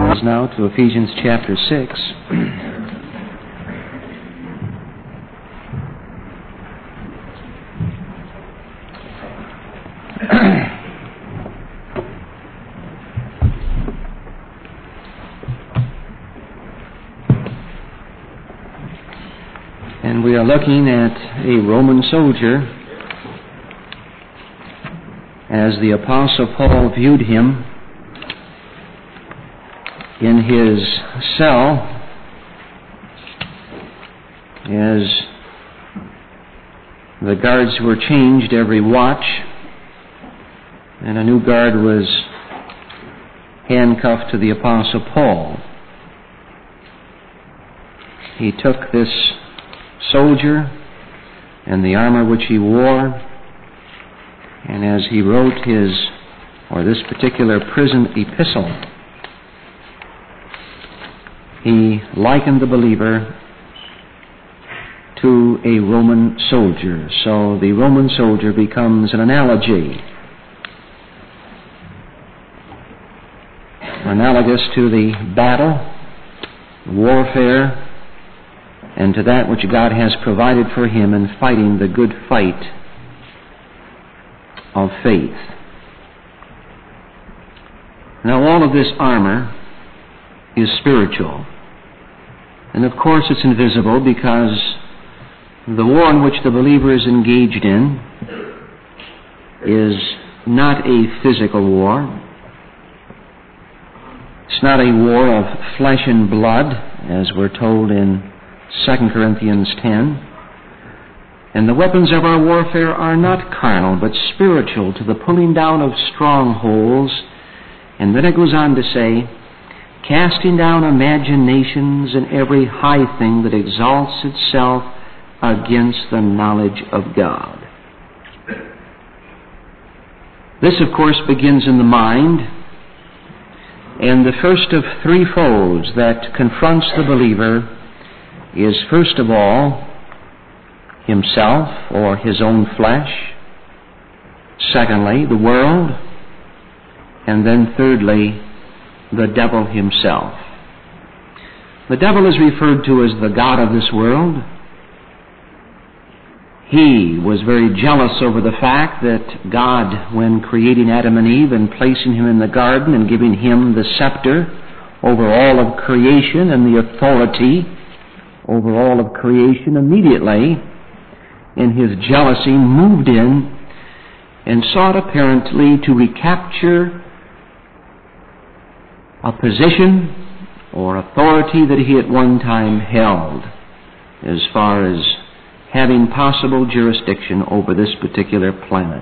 Bibles now to Ephesians chapter 6. And we are looking at a Roman soldier as the Apostle Paul viewed him in his cell as the guards were changed every watch and a new guard was handcuffed to the Apostle Paul. He took this soldier and the armor which he wore, and as he wrote this particular prison epistle, he likened the believer to a Roman soldier. So the Roman soldier becomes an analogy, analogous to the battle, warfare, and to that which God has provided for him in fighting the good fight of faith. Now, all of this armor is spiritual. And of course it's invisible because the war in which the believer is engaged in is not a physical war. It's not a war of flesh and blood, as we're told in 2 Corinthians 10. And the weapons of our warfare are not carnal, but spiritual, to the pulling down of strongholds. And then it goes on to say, casting down imaginations and every high thing that exalts itself against the knowledge of God. This, of course, begins in the mind, and the first of three foes that confronts the believer is, first of all, himself or his own flesh, secondly, the world, and then thirdly, the devil himself. The devil is referred to as the god of this world. He was very jealous over the fact that God, when creating Adam and Eve and placing him in the garden and giving him the scepter over all of creation and the authority over all of creation, immediately, in his jealousy, moved in and sought apparently to recapture a position or authority that he at one time held, as far as having possible jurisdiction over this particular planet.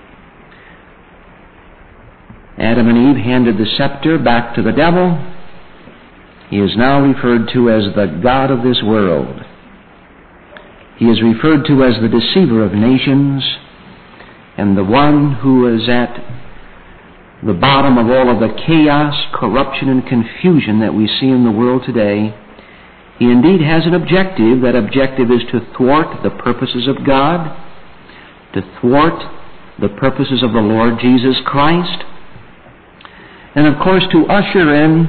Adam and Eve handed the scepter back to the devil. He is now referred to as the god of this world. He is referred to as the deceiver of nations and the one who is at the bottom of all of the chaos, corruption, and confusion that we see in the world today. He indeed has an objective. That objective is to thwart the purposes of God, to thwart the purposes of the Lord Jesus Christ, and of course to usher in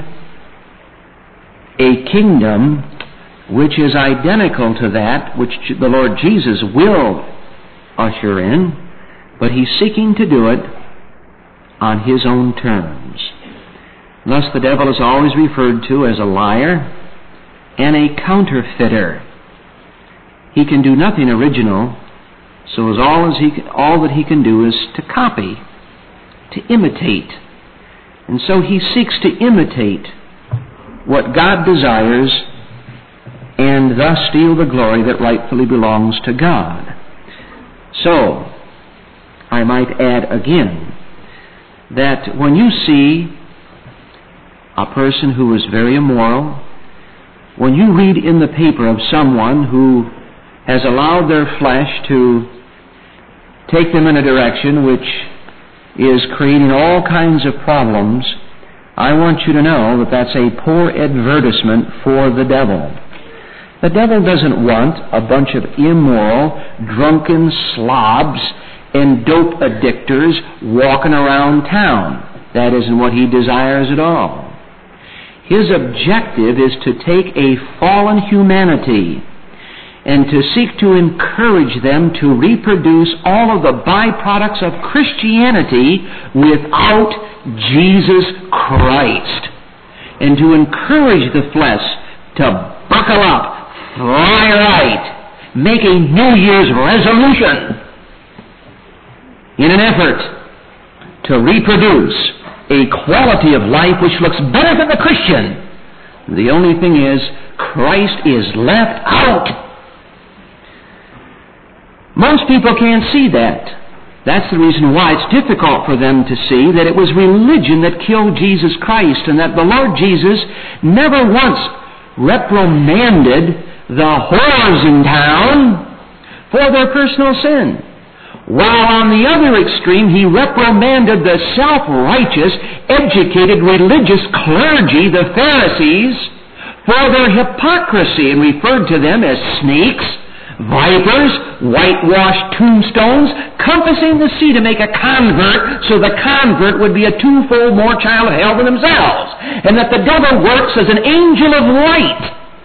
a kingdom which is identical to that which the Lord Jesus will usher in, but he's seeking to do it on his own terms. Thus the devil is always referred to as a liar and a counterfeiter. He can do nothing original, so all that he can do is to copy, to imitate. And so he seeks to imitate what God desires and thus steal the glory that rightfully belongs to God. So, I might add again, that when you see a person who is very immoral, when you read in the paper of someone who has allowed their flesh to take them in a direction which is creating all kinds of problems, I want you to know that that's a poor advertisement for the devil. The devil doesn't want a bunch of immoral, drunken slobs and dope addictors walking around town. That isn't what he desires at all. His objective is to take a fallen humanity and to seek to encourage them to reproduce all of the byproducts of Christianity without Jesus Christ, and to encourage the flesh to buckle up, fly right, make a New Year's resolution in an effort to reproduce a quality of life which looks better than the Christian. The only thing is, Christ is left out. Most people can't see that. That's the reason why it's difficult for them to see that it was religion that killed Jesus Christ, and that the Lord Jesus never once reprimanded the whores in town for their personal sin, while on the other extreme He reprimanded the self-righteous, educated religious clergy, the Pharisees, for their hypocrisy, and referred to them as snakes, vipers, whitewashed tombstones, compassing the sea to make a convert, so the convert would be a twofold more child of hell than themselves, and that the devil works as an angel of light,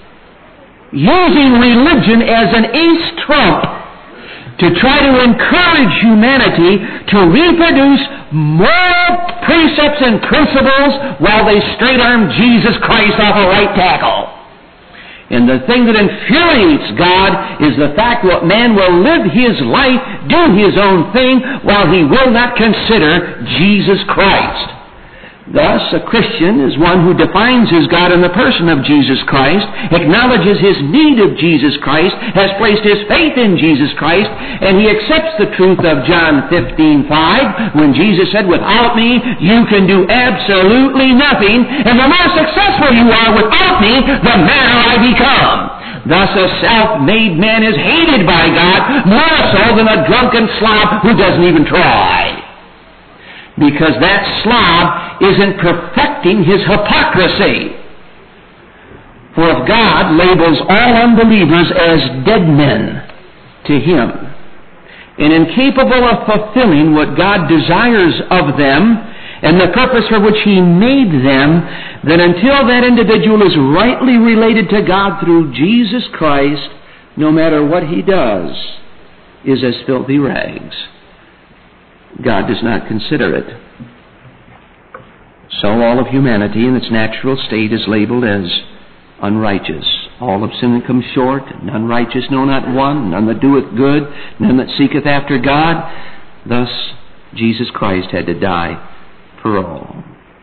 using religion as an ace trump to try to encourage humanity to reproduce moral precepts and principles while they straight-arm Jesus Christ off a right tackle. And the thing that infuriates God is the fact that man will live his life, do his own thing, while he will not consider Jesus Christ. Thus, a Christian is one who defines his God in the person of Jesus Christ, acknowledges his need of Jesus Christ, has placed his faith in Jesus Christ, and he accepts the truth of John 15:5, when Jesus said, "Without me, you can do absolutely nothing, and the more successful you are without me, the madder I become." Thus, a self-made man is hated by God more so than a drunken slob who doesn't even try, because that slob isn't perfecting his hypocrisy. For if God labels all unbelievers as dead men to Him, and incapable of fulfilling what God desires of them and the purpose for which He made them, then until that individual is rightly related to God through Jesus Christ, no matter what he does is as filthy rags. God does not consider it. So all of humanity in its natural state is labeled as unrighteous. All have sinned and come short, none righteous, no, not one, none that doeth good, none that seeketh after God. Thus Jesus Christ had to die for all.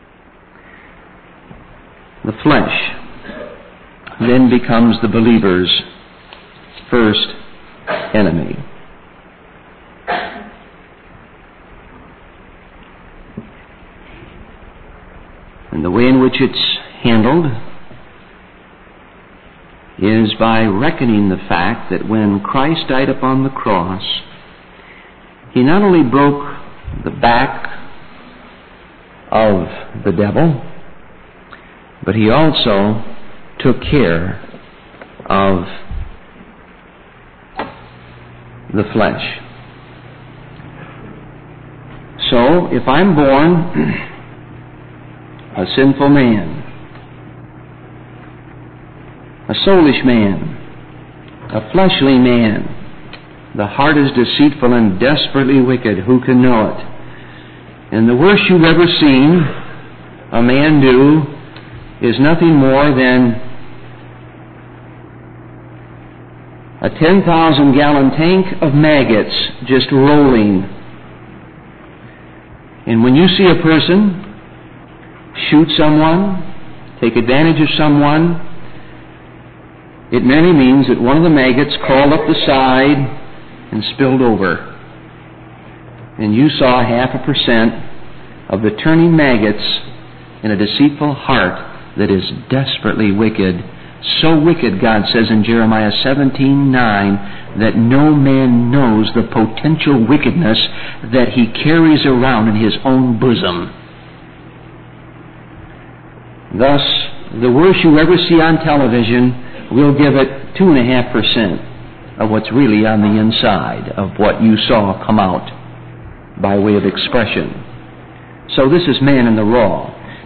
The flesh then becomes the believer's first enemy. And the way in which it's handled is by reckoning the fact that when Christ died upon the cross, He not only broke the back of the devil, but He also took care of the flesh. So, if I'm born a sinful man, a soulish man, a fleshly man, the heart is deceitful and desperately wicked, who can know it? And the worst you've ever seen a man do is nothing more than a 10,000-gallon tank of maggots just rolling. And when you see a person shoot someone, take advantage of someone, it merely means that one of the maggots crawled up the side and spilled over. And you saw 0.5% of the turning maggots in a deceitful heart that is desperately wicked. So wicked, God says in Jeremiah 17:9, that no man knows the potential wickedness that he carries around in his own bosom. Thus, the worst you ever see on television, we'll give it 2.5% of what's really on the inside of what you saw come out by way of expression. So this is man in the raw.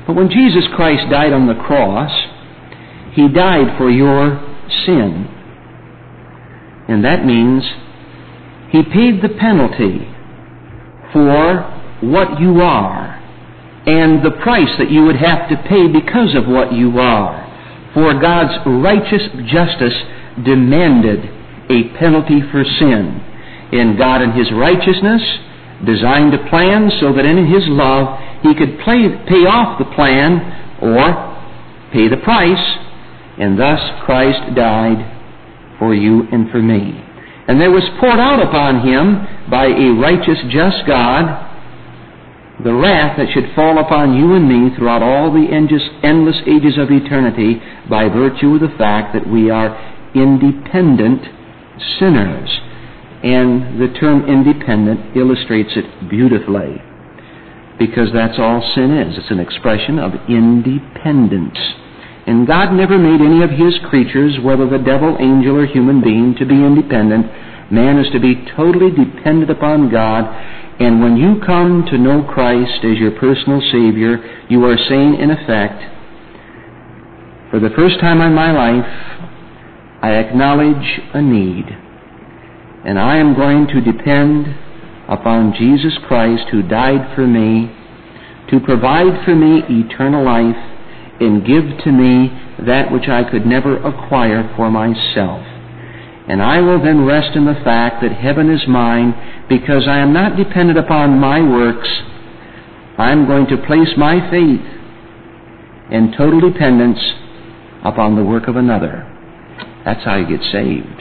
But when Jesus Christ died on the cross, He died for your sin. And that means He paid the penalty for what you are and the price that you would have to pay because of what you are. For God's righteous justice demanded a penalty for sin. And God in His righteousness designed a plan so that in His love He could pay off the plan or pay the price, and thus Christ died for you and for me. And there was poured out upon Him by a righteous, just God the wrath that should fall upon you and me throughout all the endless ages of eternity by virtue of the fact that we are independent sinners. And the term independent illustrates it beautifully, because that's all sin is. It's an expression of independence. And God never made any of His creatures, whether the devil, angel, or human being, to be independent. Man is to be totally dependent upon God. And when you come to know Christ as your personal Savior, you are saying, in effect, for the first time in my life, I acknowledge a need. And I am going to depend upon Jesus Christ, who died for me, to provide for me eternal life and give to me that which I could never acquire for myself. And I will then rest in the fact that heaven is mine, because I am not dependent upon my works. I am going to place my faith in total dependence upon the work of another. That's how you get saved.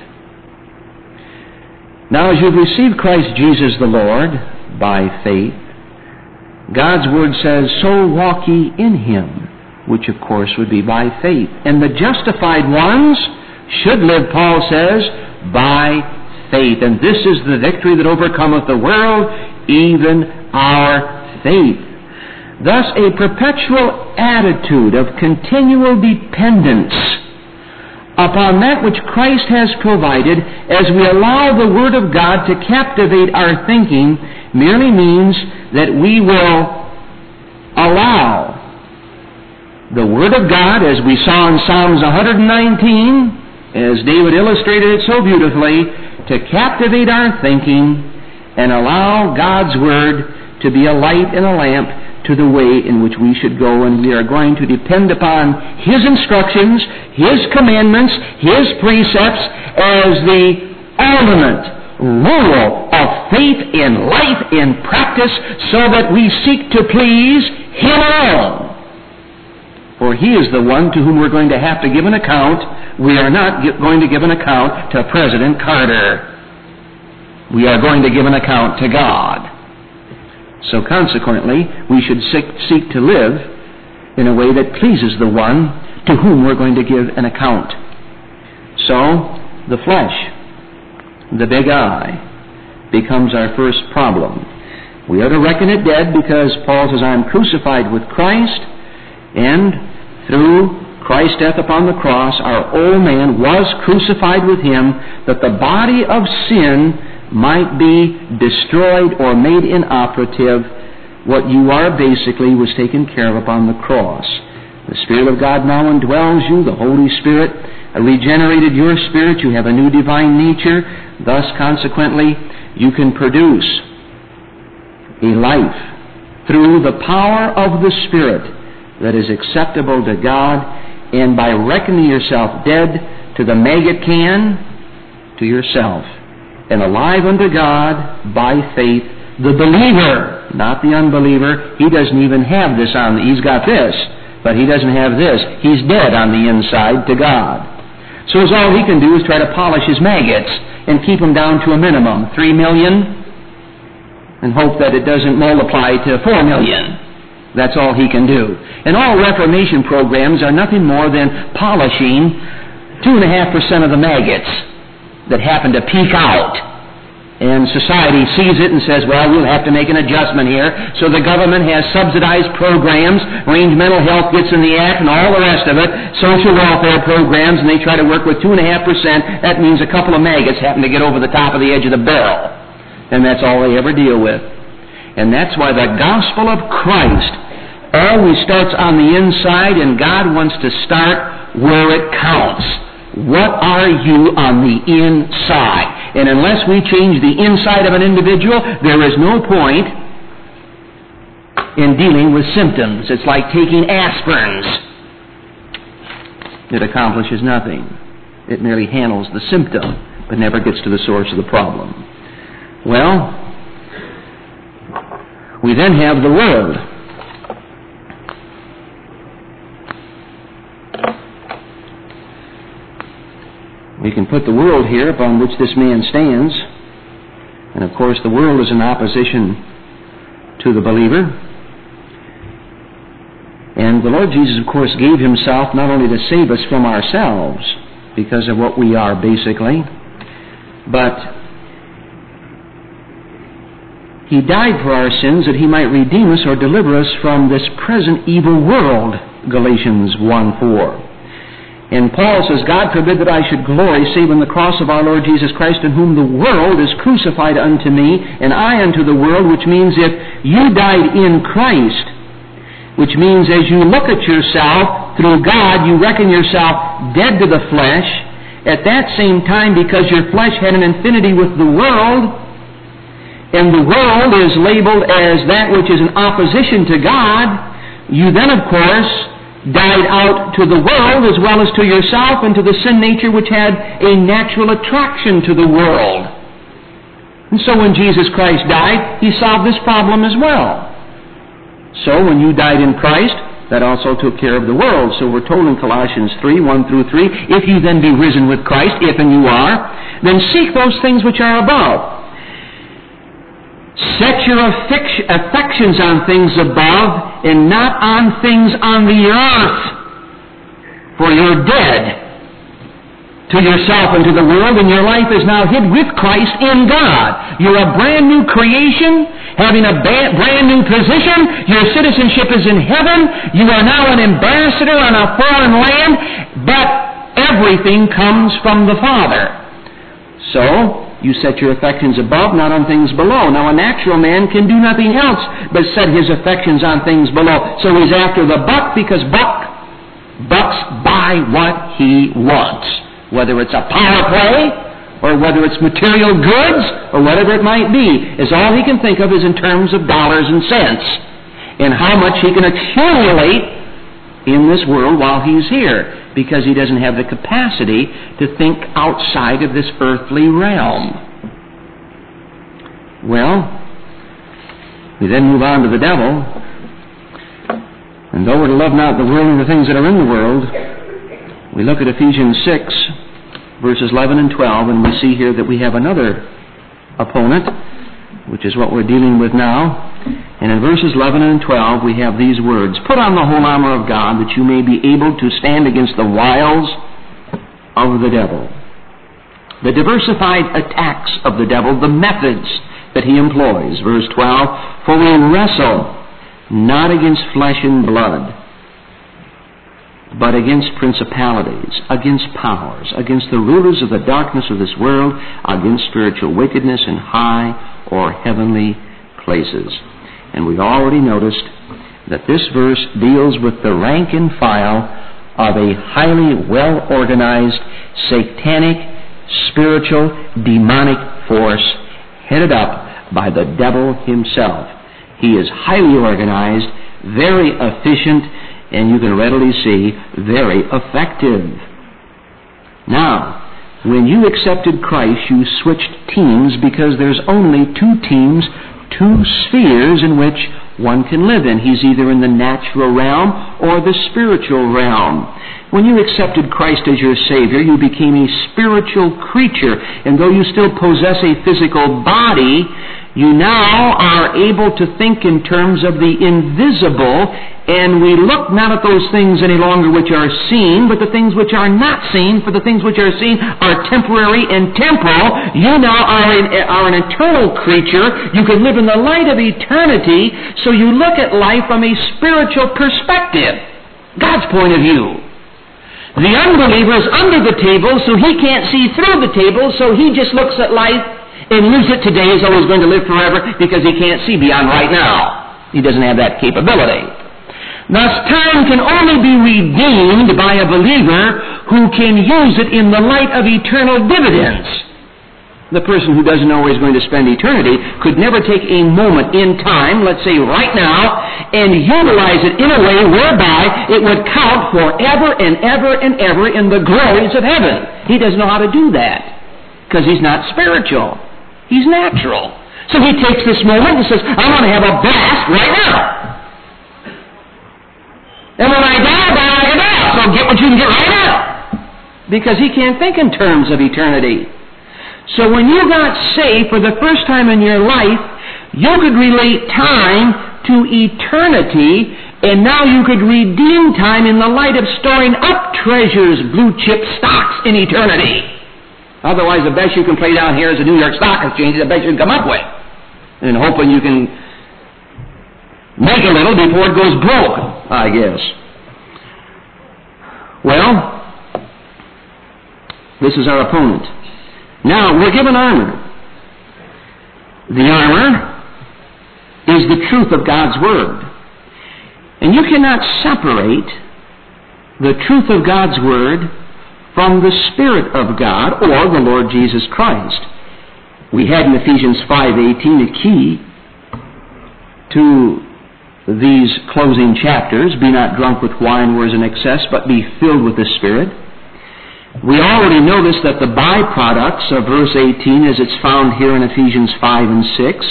Now, as you've received Christ Jesus the Lord by faith, God's Word says, so walk ye in Him, which of course would be by faith. And the justified ones should live, Paul says, by faith. And this is the victory that overcometh the world, even our faith. Thus, a perpetual attitude of continual dependence upon that which Christ has provided, as we allow the Word of God to captivate our thinking, merely means that we will allow the Word of God, as we saw in Psalms 119, as David illustrated it so beautifully, to captivate our thinking and allow God's Word to be a light and a lamp to the way in which we should go. And we are going to depend upon His instructions, His commandments, His precepts as the ultimate rule of faith in life, in practice, so that we seek to please Him alone. For He is the one to whom we're going to have to give an account. We are not going to give an account to President Carter. We are going to give an account to God. So consequently, we should seek to live in a way that pleases the one to whom we're going to give an account. So, the flesh, the big I, becomes our first problem. We are to reckon it dead because Paul says, I am crucified with Christ, and through Christ's death upon the cross, our old man was crucified with Him, that the body of sin might be destroyed or made inoperative. What you are basically was taken care of upon the cross. The Spirit of God now indwells you. The Holy Spirit regenerated your spirit. You have a new divine nature. Thus, consequently, you can produce a life through the power of the Spirit that is acceptable to God, and by reckoning yourself dead to the maggot can, to yourself, and alive unto God by faith, the believer, not the unbeliever. He doesn't even have this on. He's got this, but he doesn't have this. He's dead on the inside to God. So all he can do is try to polish his maggots and keep them down to a minimum, 3 million, and hope that it doesn't multiply to 4 million. That's all he can do. And all Reformation programs are nothing more than polishing 2.5% of the maggots that happen to peek out. And society sees it and says, well, we'll have to make an adjustment here. So the government has subsidized programs, Range Mental Health gets in the act, and all the rest of it, social welfare programs, and they try to work with 2.5%. That means a couple of maggots happen to get over the top of the edge of the barrel. And that's all they ever deal with. And that's why the gospel of Christ always starts on the inside, and God wants to start where it counts. What are you on the inside? And unless we change the inside of an individual, there is no point in dealing with symptoms. It's like taking aspirins. It accomplishes nothing. It merely handles the symptom, but never gets to the source of the problem. Well, we then have the world. We can put the world here upon which this man stands. And of course the world is in opposition to the believer. And the Lord Jesus, of course, gave Himself not only to save us from ourselves, because of what we are basically, but He died for our sins that He might redeem us or deliver us from this present evil world, Galatians 1:4. And Paul says, God forbid that I should glory save in the cross of our Lord Jesus Christ, in whom the world is crucified unto me, and I unto the world, which means if you died in Christ, which means as you look at yourself through God, you reckon yourself dead to the flesh. At that same time, because your flesh had an affinity with the world, and the world is labeled as that which is in opposition to God, you then, of course, died out to the world as well as to yourself and to the sin nature which had a natural attraction to the world. And so when Jesus Christ died, He solved this problem as well. So when you died in Christ, that also took care of the world. So we're told in Colossians 3:1-3, if you then be risen with Christ, if and you are, then seek those things which are above. Set your affections on things above and not on things on the earth. For you're dead to yourself and to the world, and your life is now hid with Christ in God. You're a brand new creation, having a brand new position. Your citizenship is in heaven. You are now an ambassador on a foreign land, but everything comes from the Father. So, you set your affections above, not on things below. Now, a natural man can do nothing else but set his affections on things below. So he's after the buck because bucks buy what he wants. Whether it's a power play, or whether it's material goods, or whatever it might be, is all he can think of is in terms of dollars and cents, and how much he can accumulate in this world while he's here, because he doesn't have the capacity to think outside of this earthly realm. Well, we then move on to the devil. And though we're to love not the world and the things that are in the world, we look at Ephesians 6:11 and 12, and we see here that we have another opponent, which is what we're dealing with now. And in verses 11 and 12, we have these words, put on the whole armor of God, that you may be able to stand against the wiles of the devil. The diversified attacks of the devil, the methods that he employs. Verse 12, for we wrestle not against flesh and blood, but against principalities, against powers, against the rulers of the darkness of this world, against spiritual wickedness in high or heavenly places. And we've already noticed that this verse deals with the rank and file of a highly well-organized, satanic, spiritual, demonic force headed up by the devil himself. He is highly organized, very efficient, and you can readily see, very effective. Now, when you accepted Christ, you switched teams because there's only two teams, two spheres in which one can live in. He's either in the natural realm or the spiritual realm. When you accepted Christ as your Savior, you became a spiritual creature, and though you still possess a physical body, you now are able to think in terms of the invisible, and we look not at those things any longer which are seen, but the things which are not seen, for the things which are seen are temporary and temporal. You now are an eternal creature. You can live in the light of eternity, so you look at life from a spiritual perspective, God's point of view. The unbeliever is under the table, so he can't see through the table, so he just looks at life and lives it today as though he's going to live forever because he can't see beyond right now. He doesn't have that capability. Thus, time can only be redeemed by a believer who can use it in the light of eternal dividends. The person who doesn't know where he's going to spend eternity could never take a moment in time, let's say right now, and utilize it in a way whereby it would count forever and ever and ever in the glories of heaven. He doesn't know how to do that because he's not spiritual. He's natural. So he takes this moment and says, I want to have a blast right now. And when I die, I die. So get what you can get right now. Because he can't think in terms of eternity. So when you got saved for the first time in your life, you could relate time to eternity, and now you could redeem time in the light of storing up treasures, blue chip stocks in eternity. Otherwise, the best you can play down here is the New York Stock Exchange, the best you can come up with. And hoping you can make a little before it goes broke, I guess. Well, this is our opponent. Now, we're given armor. The armor is the truth of God's Word. And you cannot separate the truth of God's Word from the Spirit of God or the Lord Jesus Christ. We had in Ephesians 5:18 a key to these closing chapters. Be not drunk with wine whereas in excess, but be filled with the Spirit. We already noticed that the byproducts of verse 18, as it's found here in Ephesians 5 and 6,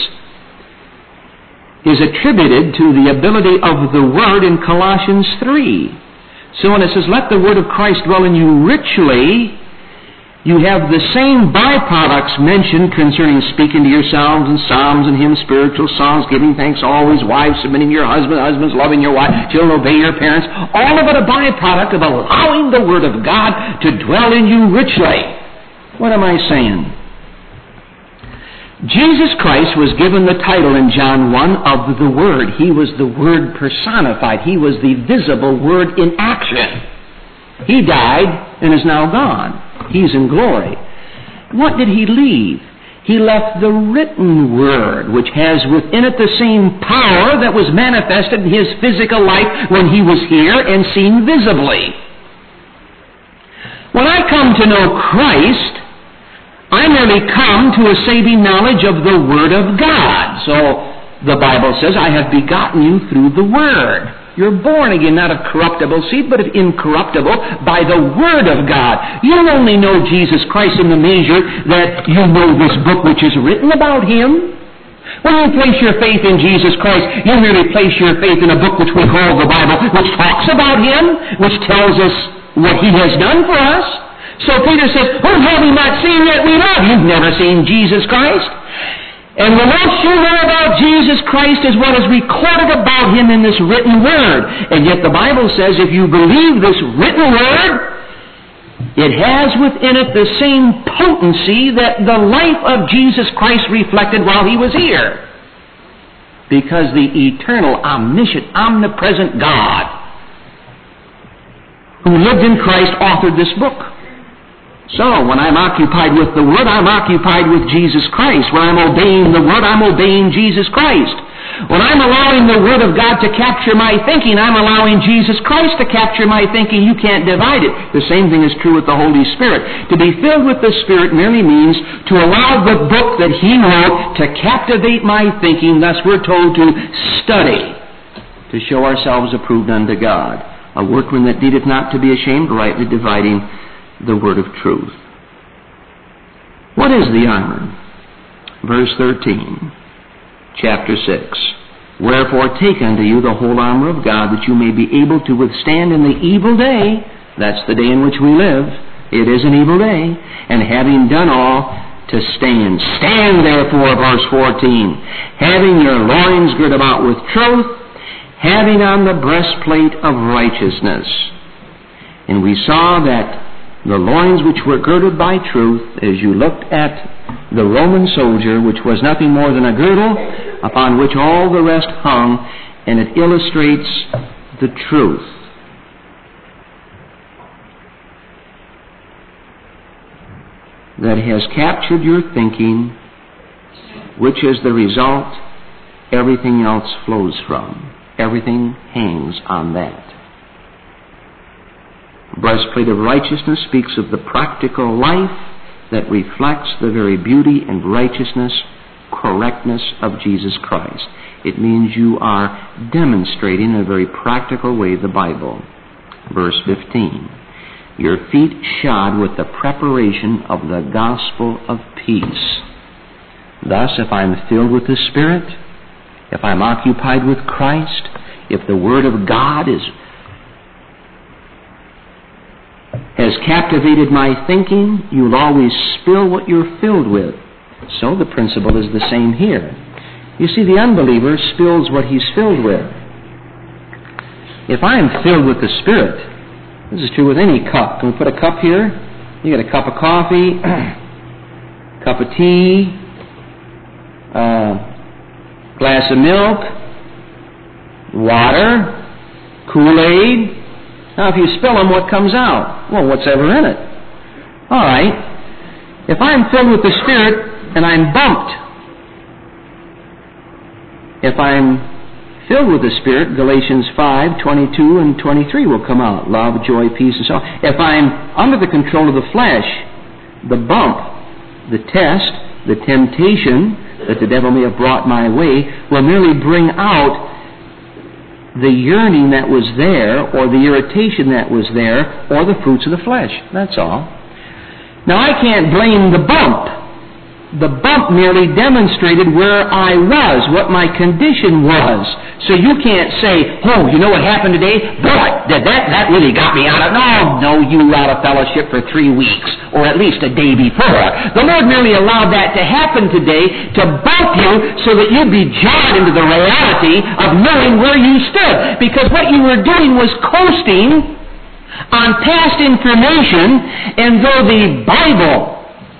is attributed to the ability of the Word in Colossians 3. So when it says, let the Word of Christ dwell in you richly, you have the same byproducts mentioned concerning speaking to yourselves in psalms and hymns, spiritual songs, giving thanks always, wives submitting to your husband, husbands loving your wife, children obey your parents. All of it a byproduct of allowing the Word of God to dwell in you richly. What am I saying? Jesus Christ was given the title in John 1 of the Word. He was the Word personified. He was the visible Word in action. He died and is now gone. He's in glory. What did he leave? He left the written Word, which has within it the same power that was manifested in his physical life when he was here and seen visibly. When I come to know Christ, I merely come to a saving knowledge of the Word of God. So the Bible says, I have begotten you through the Word. You're born again, not of corruptible seed, but of incorruptible, by the Word of God. You only know Jesus Christ in the measure that you know this book which is written about Him. When you place your faith in Jesus Christ, you merely place your faith in a book which we call the Bible, which talks about Him, which tells us what He has done for us. So Peter says, whom have we not seen yet we love? You've never seen Jesus Christ. And the most you know about Jesus Christ is what is recorded about Him in this written Word. And yet the Bible says if you believe this written Word, it has within it the same potency that the life of Jesus Christ reflected while He was here. Because the eternal, omniscient, omnipresent God who lived in Christ authored this book. So, when I'm occupied with the Word, I'm occupied with Jesus Christ. When I'm obeying the Word, I'm obeying Jesus Christ. When I'm allowing the Word of God to capture my thinking, I'm allowing Jesus Christ to capture my thinking. You can't divide it. The same thing is true with the Holy Spirit. To be filled with the Spirit merely means to allow the book that He wrote to captivate my thinking. Thus we're told to study, to show ourselves approved unto God. A workman that needeth not to be ashamed, rightly dividing the word of truth. What is the armor? Verse 13, chapter 6. Wherefore take unto you the whole armor of God, that you may be able to withstand in the evil day. That's the day in which we live. It is an evil day. And having done all, to stand. Stand therefore, verse 14, having your loins girt about with truth, having on the breastplate of righteousness. And we saw that the loins which were girded by truth, as you looked at the Roman soldier, which was nothing more than a girdle upon which all the rest hung, and it illustrates the truth. That has captured your thinking, which is the result everything else flows from. Everything hangs on that. Breastplate of righteousness speaks of the practical life that reflects the very beauty and righteousness, correctness of Jesus Christ. It means you are demonstrating in a very practical way the Bible. Verse 15. Your feet shod with the preparation of the gospel of peace. Thus, if I'm filled with the Spirit, if I'm occupied with Christ, if the Word of God has captivated my thinking, you'll always spill what you're filled with. So the principle is the same here. You see, the unbeliever spills what he's filled with. If I'm filled with the Spirit, this is true with any cup. Can we put a cup here? You get a cup of coffee, cup of tea, glass of milk, water, Kool-Aid. Now, if you spill them, what comes out? Well, what's ever in it? All right. If I'm filled with the Spirit and I'm bumped, if I'm filled with the Spirit, Galatians 5:22 and 23 will come out. Love, joy, peace, and so on. If I'm under the control of the flesh, the bump, the test, the temptation that the devil may have brought my way will merely bring out the yearning that was there, or the irritation that was there, or the fruits of the flesh. That's all. Now, I can't blame the bump. The bump merely demonstrated where I was, what my condition was. So you can't say, oh, you know what happened today? Boy, that really got me out of... No, you were out of fellowship for 3 weeks, or at least a day before. The Lord merely allowed that to happen today to bump you so that you'd be jarred into the reality of knowing where you stood. Because what you were doing was coasting on past information, and though the Bible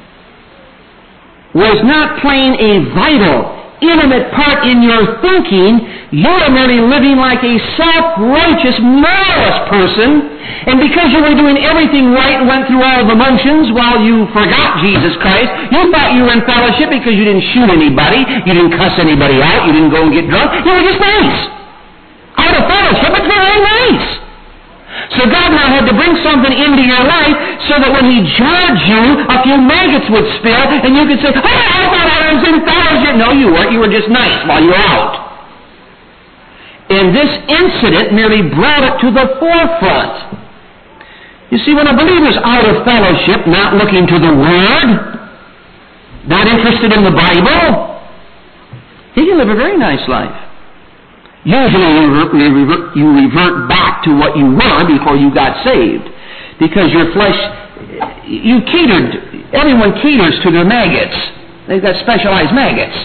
was not playing a vital, intimate part in your thinking, you are merely living like a self-righteous, moralist person, and because you were doing everything right and went through all the motions while you forgot Jesus Christ, you thought you were in fellowship because you didn't shoot anybody, you didn't cuss anybody out, you didn't go and get drunk, you were just nice. Out of fellowship, but very nice. So God now had to bring something into your life so that when He judged you, a few maggots would spill, and you could say, oh, I thought I was in fellowship. No, you weren't. You were just nice while you were out. And this incident merely brought it to the forefront. You see, when a believer's out of fellowship, not looking to the Word, not interested in the Bible, he can live a very nice life. Usually you revert back to what you were before you got saved. Because your flesh, everyone caters to their maggots. They've got specialized maggots.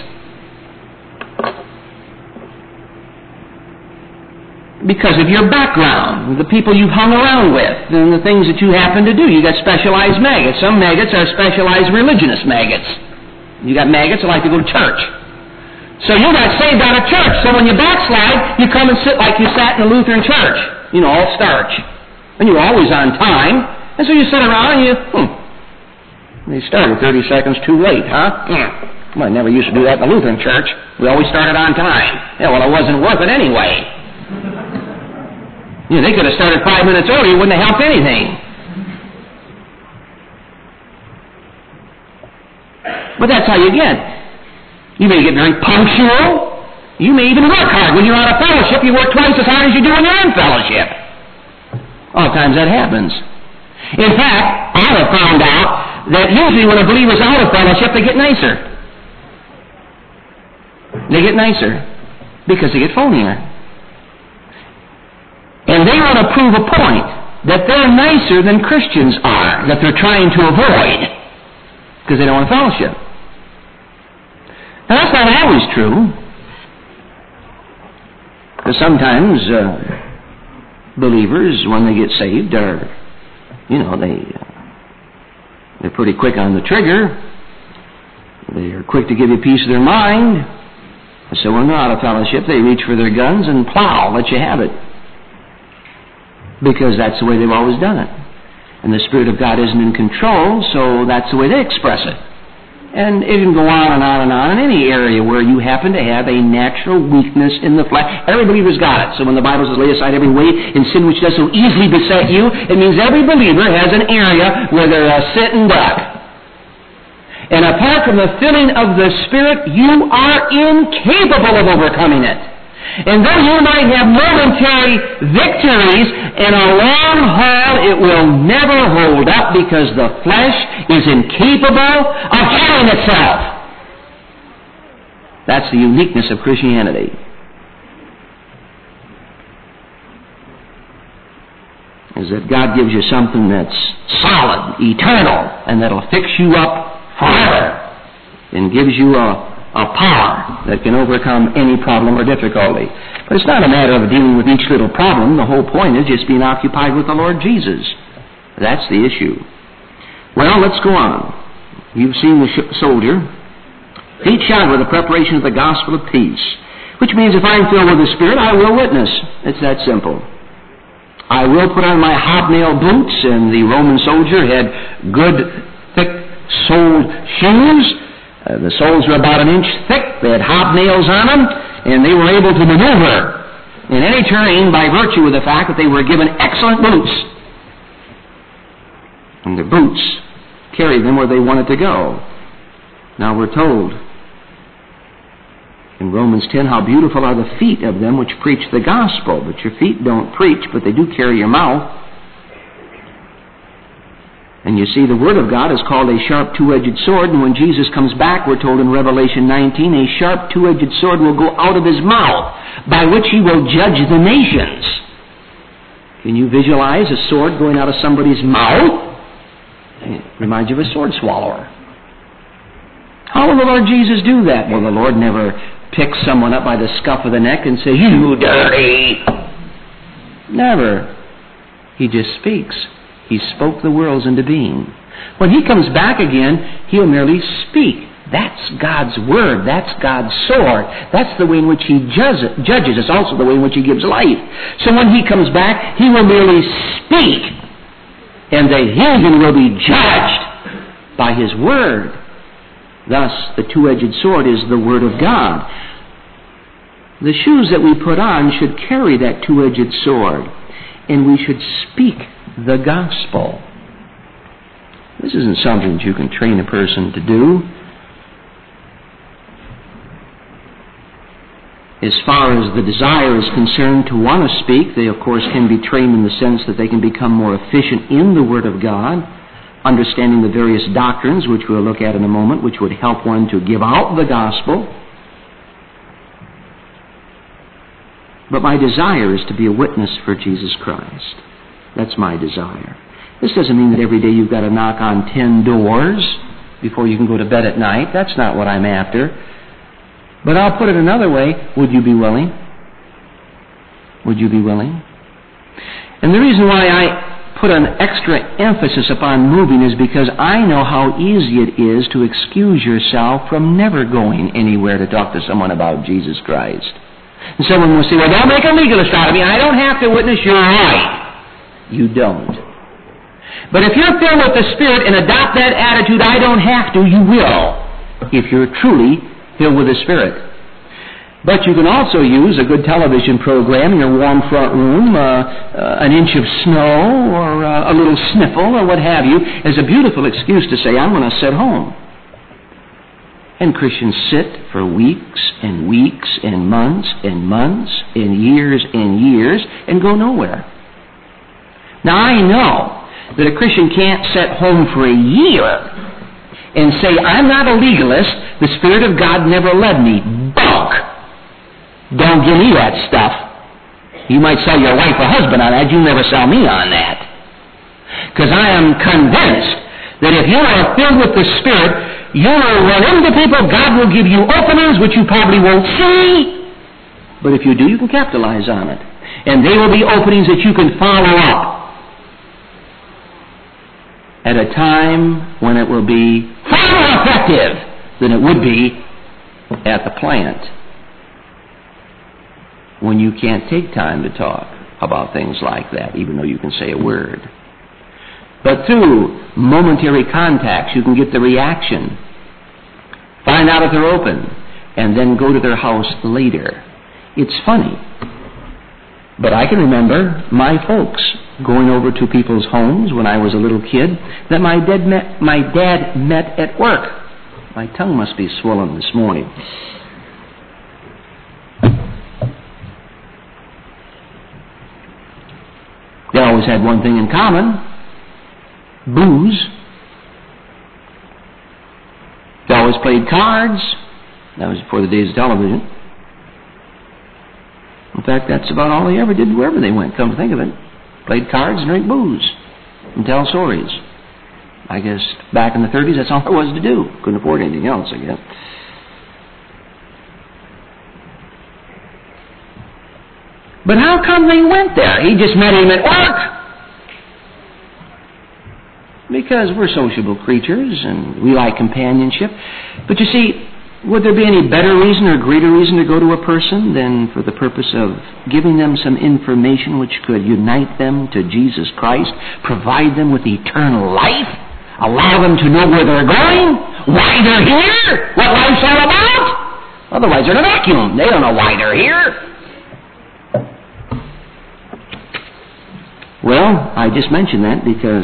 Because of your background, the people you've hung around with, and the things that you happen to do. You got specialized maggots. Some maggots are specialized religionist maggots. You got maggots that like to go to church. So you got saved out of church. So when you backslide, you come and sit like you sat in a Lutheran church. You know, all starch. And you're always on time. And so you sit around and they started 30 seconds too late, huh? Well, I never used to do that in the Lutheran church. We always started on time. Yeah, well, it wasn't worth it anyway. You know, they could have started 5 minutes early. It wouldn't have helped anything. But that's how you get. You may get very punctual. You may even work hard. When you're out of fellowship, you work twice as hard as you do when you're in fellowship. All times that happens. In fact, I have found out that usually when a believer's out of fellowship, they get nicer. They get nicer because they get phonier. And they want to prove a point that they're nicer than Christians are, that they're trying to avoid because they don't want fellowship. Now, that's not always true. Because sometimes believers, when they get saved, are, they're pretty quick on the trigger. They're quick to give you a piece of their mind. So when they're out of fellowship, they reach for their guns and plow, let you have it. Because that's the way they've always done it. And the Spirit of God isn't in control, so that's the way they express it. And it can go on and on and on in any area where you happen to have a natural weakness in the flesh. Every believer's got it. So when the Bible says, lay aside every weight and sin which does so easily beset you, it means every believer has an area where they're a sitting duck. And apart from the filling of the Spirit, you are incapable of overcoming it. And though you might have momentary victories, in a long haul it will never hold up because the flesh is incapable of killing itself. That's the uniqueness of Christianity. Is that God gives you something that's solid, eternal, and that'll fix you up forever, and gives you a power that can overcome any problem or difficulty. But it's not a matter of dealing with each little problem. The whole point is just being occupied with the Lord Jesus. That's the issue. Well, let's go on. You've seen the soldier. Feet shod with the preparation of the gospel of peace, which means if I'm filled with the Spirit, I will witness. It's that simple. I will put on my hobnail boots, and the Roman soldier had good, thick-soled shoes. The soles were about an inch thick. They had hobnails on them, and they were able to maneuver in any terrain by virtue of the fact that they were given excellent boots. And the boots carried them where they wanted to go. Now we're told in Romans 10 how beautiful are the feet of them which preach the gospel. But your feet don't preach, but they do carry your mouth. And you see, the Word of God is called a sharp two-edged sword, and when Jesus comes back, we're told in Revelation 19, a sharp two-edged sword will go out of His mouth, by which He will judge the nations. Can you visualize a sword going out of somebody's mouth? It reminds you of a sword swallower. How will the Lord Jesus do that? Well, the Lord never picks someone up by the scuff of the neck and says, "You dirty!" Never. He just speaks. He spoke the worlds into being. When He comes back again, He'll merely speak. That's God's Word. That's God's sword. That's the way in which He judges. It's also the way in which He gives life. So when He comes back, He will merely speak. And the heathen will be judged by His Word. Thus, the two-edged sword is the Word of God. The shoes that we put on should carry that two-edged sword. And we should speak the gospel. This isn't something that you can train a person to do. As far as the desire is concerned to want to speak, they of course can be trained in the sense that they can become more efficient in the Word of God, understanding the various doctrines, which we'll look at in a moment, which would help one to give out the gospel. But my desire is to be a witness for Jesus Christ. That's my desire. This doesn't mean that every day you've got to knock on 10 doors before you can go to bed at night. That's not what I'm after. But I'll put it another way. Would you be willing? Would you be willing? And the reason why I put an extra emphasis upon moving is because I know how easy it is to excuse yourself from never going anywhere to talk to someone about Jesus Christ. And someone will say, "Well, don't make a legalist out of me. I don't have to witness." You're right. You don't. But if you're filled with the Spirit and adopt that attitude, "I don't have to," you will, if you're truly filled with the Spirit. But you can also use a good television program in your warm front room, an inch of snow, or a little sniffle, or what have you, as a beautiful excuse to say, "I'm going to sit home." And Christians sit for weeks and weeks and months and years and go nowhere. Now I know that a Christian can't sit home for a year and say, "I'm not a legalist, the Spirit of God never led me." Bunk! Don't give me that stuff. You might sell your wife or husband on that, you never sell me on that. Because I am convinced that if you are filled with the Spirit, you will run into people, God will give you openings which you probably won't see. But if you do, you can capitalize on it. And they will be openings that you can follow up at a time when it will be far more effective than it would be at the plant, when you can't take time to talk about things like that, even though you can say a word. But through momentary contacts, you can get the reaction find out if they're open, and then go to their house later. It's funny, but I can remember my folks going over to people's homes when I was a little kid that my dad met at work. My tongue must be swollen this morning. They always had one thing in common: booze. They always played cards. That was before the days of television. In fact, that's about all they ever did wherever they went, come to think of it. Played cards and drank booze and tell stories. I guess back in the 30s, that's all there was to do. Couldn't afford anything else, I guess. But how come they went there? He just met him at work. Because we're sociable creatures and we like companionship. But you see, would there be any better reason or greater reason to go to a person than for the purpose of giving them some information which could unite them to Jesus Christ, provide them with eternal life, allow them to know where they're going, why they're here, what life's all about? Otherwise they're in a vacuum. They don't know why they're here. Well, I just mentioned that because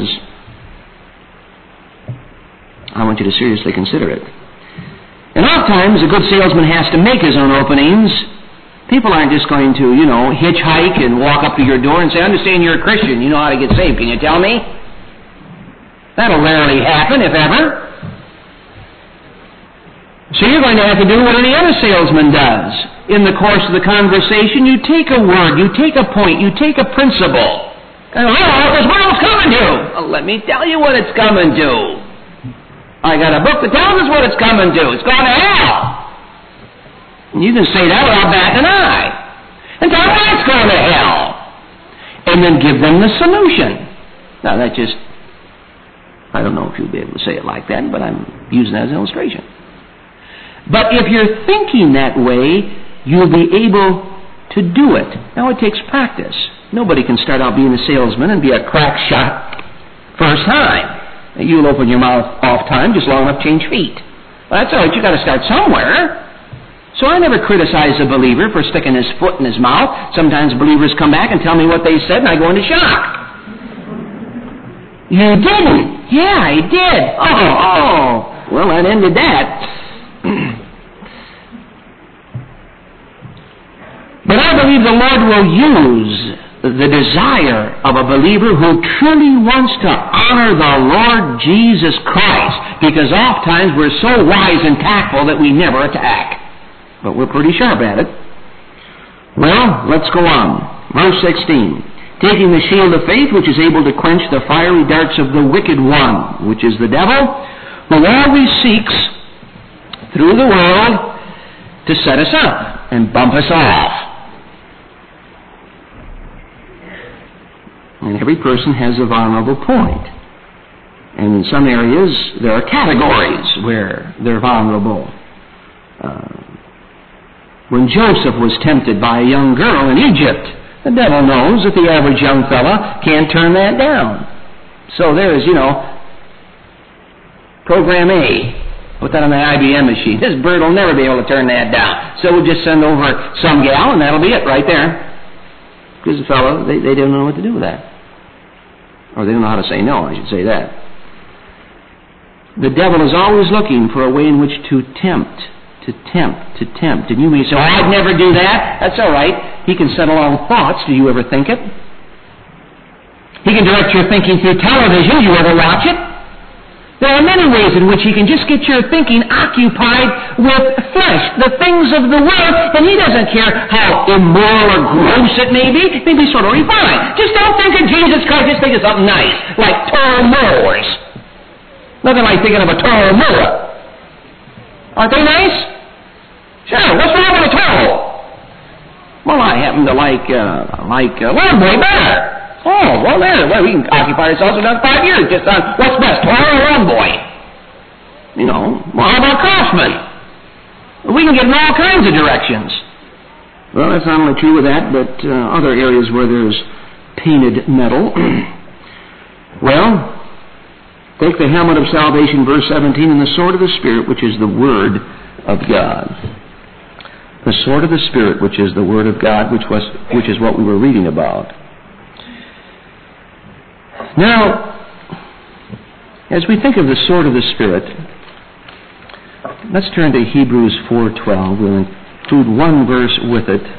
I want you to seriously consider it. And oftentimes, a good salesman has to make his own openings. People aren't just going to, hitchhike and walk up to your door and say, "I understand you're a Christian. You know how to get saved. Can you tell me?" That'll rarely happen, if ever. So you're going to have to do what any other salesman does. In the course of the conversation, you take a word, you take a point, you take a principle. And, what this world's coming to? Well, let me tell you what it's coming to. I got a book that tells us what it's coming to. It's going to hell. And you can say that without batting an eye. And tell them why it's going to hell. And then give them the solution. Now, I don't know if you'll be able to say it like that, but I'm using that as an illustration. But if you're thinking that way, you'll be able to do it. Now, it takes practice. Nobody can start out being a salesman and be a crack shot first time. You'll open your mouth off time just long enough to change feet. Well, that's all right. You've got to start somewhere. So I never criticize a believer for sticking his foot in his mouth. Sometimes believers come back and tell me what they said, and I go into shock. You didn't? Yeah, I did. Oh. Well, that ended that. But I believe the Lord will use the desire of a believer who truly wants to honor the Lord Jesus Christ, because oftentimes we're so wise and tactful that we never attack. But we're pretty sharp at it. Well, let's go on. Verse 16. Taking the shield of faith, which is able to quench the fiery darts of the wicked one, which is the devil, who always seeks through the world to set us up and bump us off. And every person has a vulnerable point. And in some areas, there are categories where they're vulnerable. When Joseph was tempted by a young girl in Egypt, the devil knows that the average young fella can't turn that down. So there's, program A. Put that on the IBM machine. This bird will never be able to turn that down. So we'll just send over some gal, and that'll be it right there. Because the fellow, they don't know what to do with that. Or they don't know how to say no, I should say that. The devil is always looking for a way in which to tempt. And you may say, I'd never do that. That's all right. He can settle all thoughts. Do you ever think it? He can direct your thinking through television. Do you ever watch it? There are many ways in which he can just get your thinking occupied with flesh, the things of the world, and he doesn't care how immoral or gross it may be. It may be sort of refined. Just don't think of Jesus Christ. Just think of something nice, like Toro Mowers. Nothing like thinking of a Toro Mower. Aren't they nice? Sure. What's wrong with a Toro? Well, I happen to like Lawn Boy better. Oh, well, we can occupy ourselves for another 5 years just on what's best, Toro or Lawn Boy. Well, how about Craftsman? We can get in all kinds of directions. Well, that's not only true with that, but other areas where there's painted metal. Well, Take the helmet of salvation, verse 17, and the sword of the Spirit, which is the Word of God. The sword of the Spirit, which is the Word of God, which is what we were reading about. Now, as we think of the sword of the Spirit, let's turn to Hebrews 4:12. We'll include one verse with it.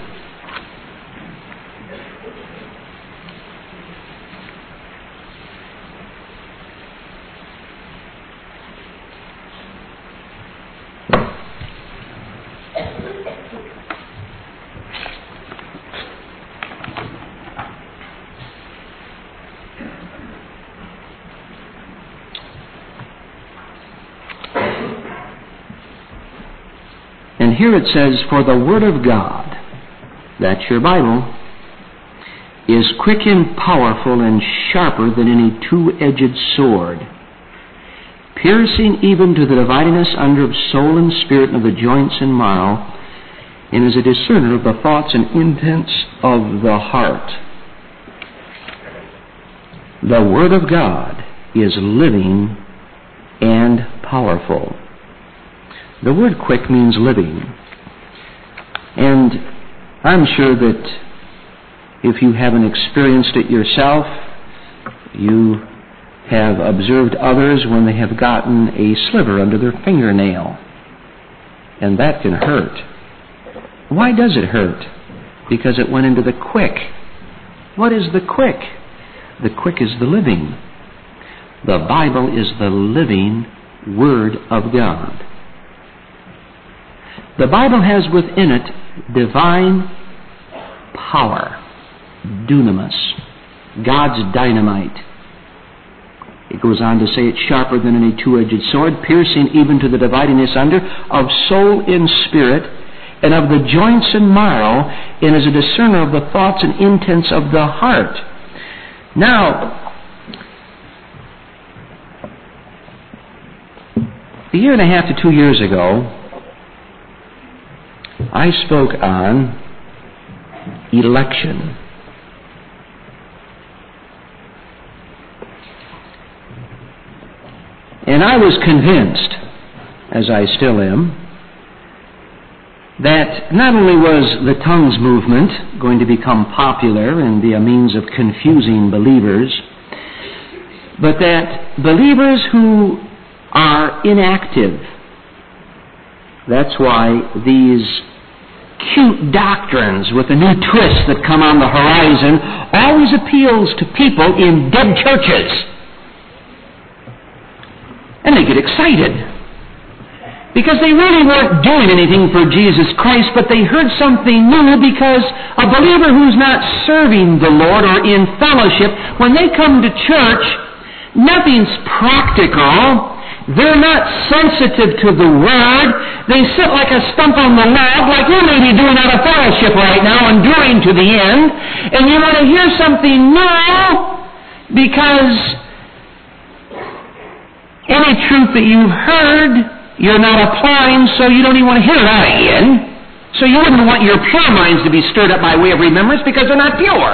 And here it says, "For the Word of God," that's your Bible, "is quick and powerful and sharper than any two-edged sword, piercing even to the dividing asunder of soul and spirit and of the joints and marrow, and is a discerner of the thoughts and intents of the heart." The Word of God is living and powerful. The word quick means living. And I'm sure that if you haven't experienced it yourself, you have observed others when they have gotten a sliver under their fingernail. And that can hurt. Why does it hurt? Because it went into the quick. What is the quick? The quick is the living. The Bible is the living Word of God. The Bible has within it divine power, dunamis, God's dynamite. It goes on to say it's sharper than any two-edged sword, piercing even to the dividing asunder of soul and spirit, and of the joints and marrow, and is a discerner of the thoughts and intents of the heart. Now, a year and a half to 2 years ago, I spoke on election. And I was convinced, as I still am, that not only was the tongues movement going to become popular and be a means of confusing believers, but that believers who are inactive, that's why these cute doctrines with a new twist that come on the horizon always appeals to people in dead churches. And they get excited because they really weren't doing anything for Jesus Christ, but they heard something new, because a believer who's not serving the Lord or in fellowship, when they come to church, nothing's practical. They're not sensitive to the Word. They sit like a stump on the log, like you may be doing out of fellowship right now, enduring to the end, and you want to hear something new, because any truth that you've heard, you're not applying, so you don't even want to hear that again. So you wouldn't want your pure minds to be stirred up by way of remembrance, because they're not pure.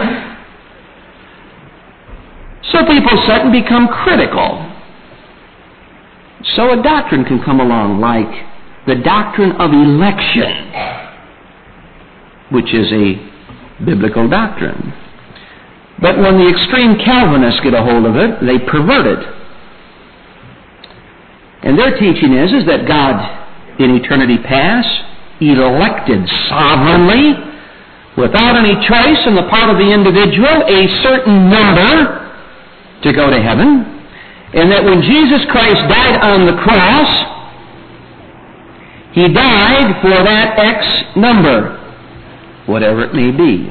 So people sit and become critical. So a doctrine can come along like the doctrine of election, which is a biblical doctrine. But when the extreme Calvinists get a hold of it, they pervert it. And their teaching is that God, in eternity past, elected sovereignly, without any choice on the part of the individual, a certain number to go to heaven. And that when Jesus Christ died on the cross, He died for that X number, whatever it may be.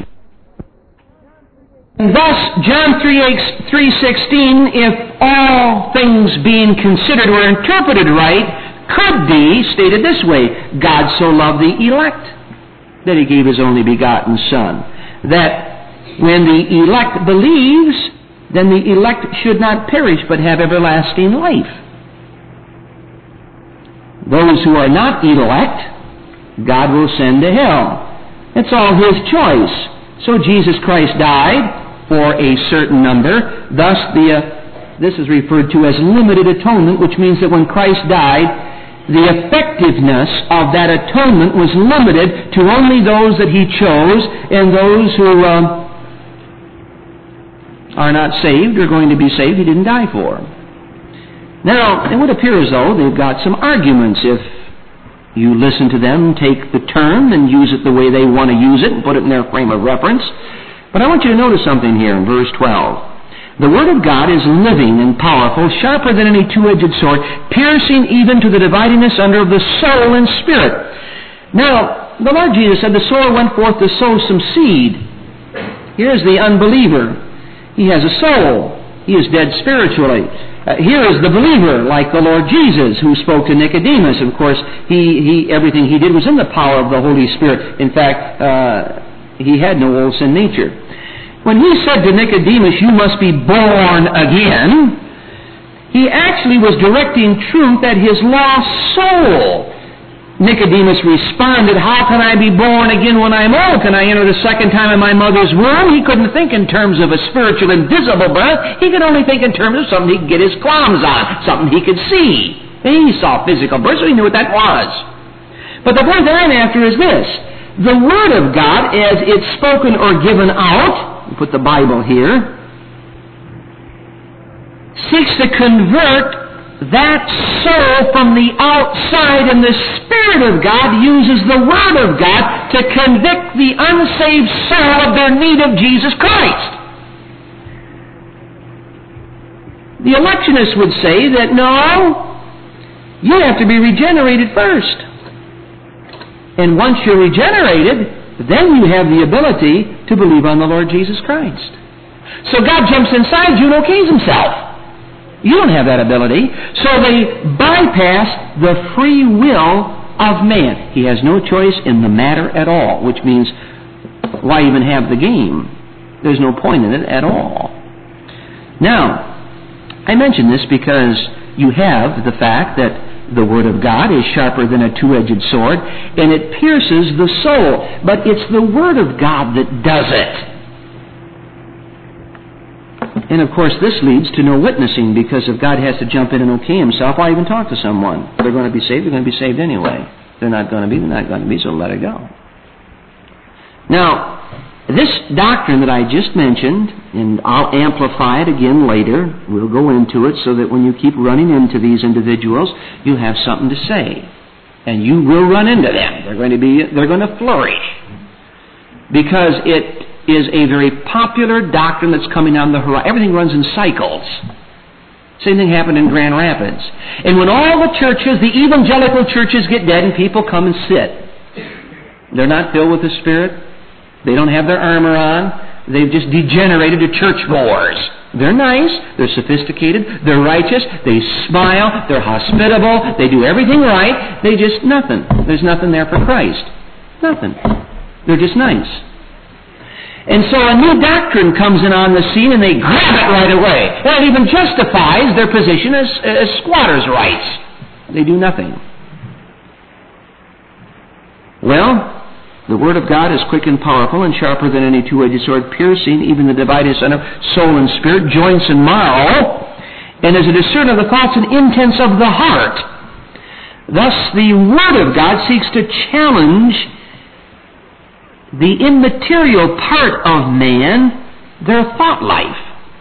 And thus, John 3:16, if all things being considered were interpreted right, could be stated this way: God so loved the elect that He gave His only begotten Son, that when the elect believes, then the elect should not perish but have everlasting life. Those who are not elect, God will send to hell. It's all His choice. So Jesus Christ died for a certain number. Thus the This is referred to as limited atonement, which means that when Christ died, the effectiveness of that atonement was limited to only those that He chose, and those who are not saved are going to be saved He didn't die for. Now, it would appear as though they've got some arguments. If you listen to them, take the term and use it the way they want to use it and put it in their frame of reference. But I want you to notice something here in verse 12. The Word of God is living and powerful, sharper than any two-edged sword, piercing even to the dividing asunder of the soul and spirit. Now, the Lord Jesus said the sower went forth to sow some seed. Here's the unbeliever. He has a soul. He is dead spiritually. Here is the believer, like the Lord Jesus, who spoke to Nicodemus. Of course, everything He did was in the power of the Holy Spirit. In fact, He had no old sin nature. When He said to Nicodemus, "You must be born again," He actually was directing truth at his lost soul. Nicodemus responded, "How can I be born again when I'm old? Can I enter the second time in my mother's womb?" He couldn't think in terms of a spiritual, invisible birth. He could only think in terms of something he could get his claws on, something he could see. He saw physical birth, so he knew what that was. But the point that I'm after is this. The Word of God, as it's spoken or given out, we'll put the Bible here, seeks to convert that soul from the outside, and the Spirit of God uses the Word of God to convict the unsaved soul of their need of Jesus Christ. The electionists would say that, no, you have to be regenerated first. And once you're regenerated, then you have the ability to believe on the Lord Jesus Christ. So God jumps inside you and okays Himself. You don't have that ability. So they bypass the free will of man. He has no choice in the matter at all, which means, why even have the game? There's no point in it at all. Now, I mention this because you have the fact that the Word of God is sharper than a two-edged sword, and it pierces the soul. But it's the Word of God that does it. And of course, this leads to no witnessing, because if God has to jump in and okay Himself, why even talk to someone? If they're going to be saved, they're going to be saved anyway. If they're not going to be, they're not going to be, so let it go. Now, this doctrine that I just mentioned, and I'll amplify it again later, we'll go into it so that when you keep running into these individuals, you have something to say. And you will run into them. They're going to flourish. Because it is a very popular doctrine that's coming on the horizon. Everything runs in cycles. Same thing happened in Grand Rapids. And when all the churches, the evangelical churches, get dead and people come and sit, they're not filled with the Spirit. They don't have their armor on. They've just degenerated to churchgoers. They're nice. They're sophisticated. They're righteous. They smile. They're hospitable. They do everything right. They just nothing. There's nothing there for Christ. Nothing. They're just nice. And so a new doctrine comes in on the scene, and they grab it right away. And it even justifies their position as squatters' rights. They do nothing. Well, the Word of God is quick and powerful and sharper than any two-edged sword, piercing even the dividing asunder of soul and spirit, joints and marrow, and is a discerner of the thoughts and intents of the heart. Thus, the Word of God seeks to challenge the immaterial part of man, their thought life.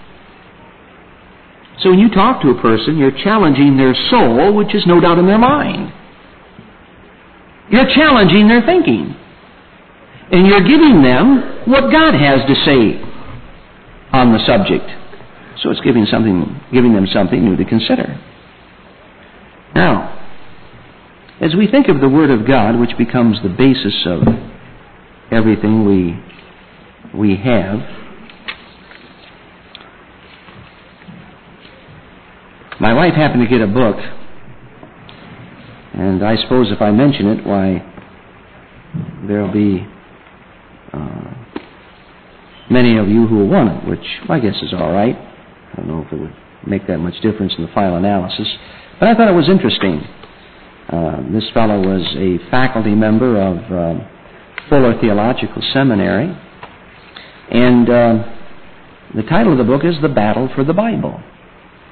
So when you talk to a person, you're challenging their soul, which is no doubt in their mind. You're challenging their thinking. And you're giving them what God has to say on the subject. So it's giving them something new to consider. Now, as we think of the Word of God, which becomes the basis of everything we have, my wife happened to get a book, and I suppose if I mention it, why, there'll be many of you who will want it, which I guess is all right. I don't know if it would make that much difference in the final analysis, but I thought it was interesting. This fellow was a faculty member of Fuller Theological Seminary, and the title of the book is The Battle for the Bible.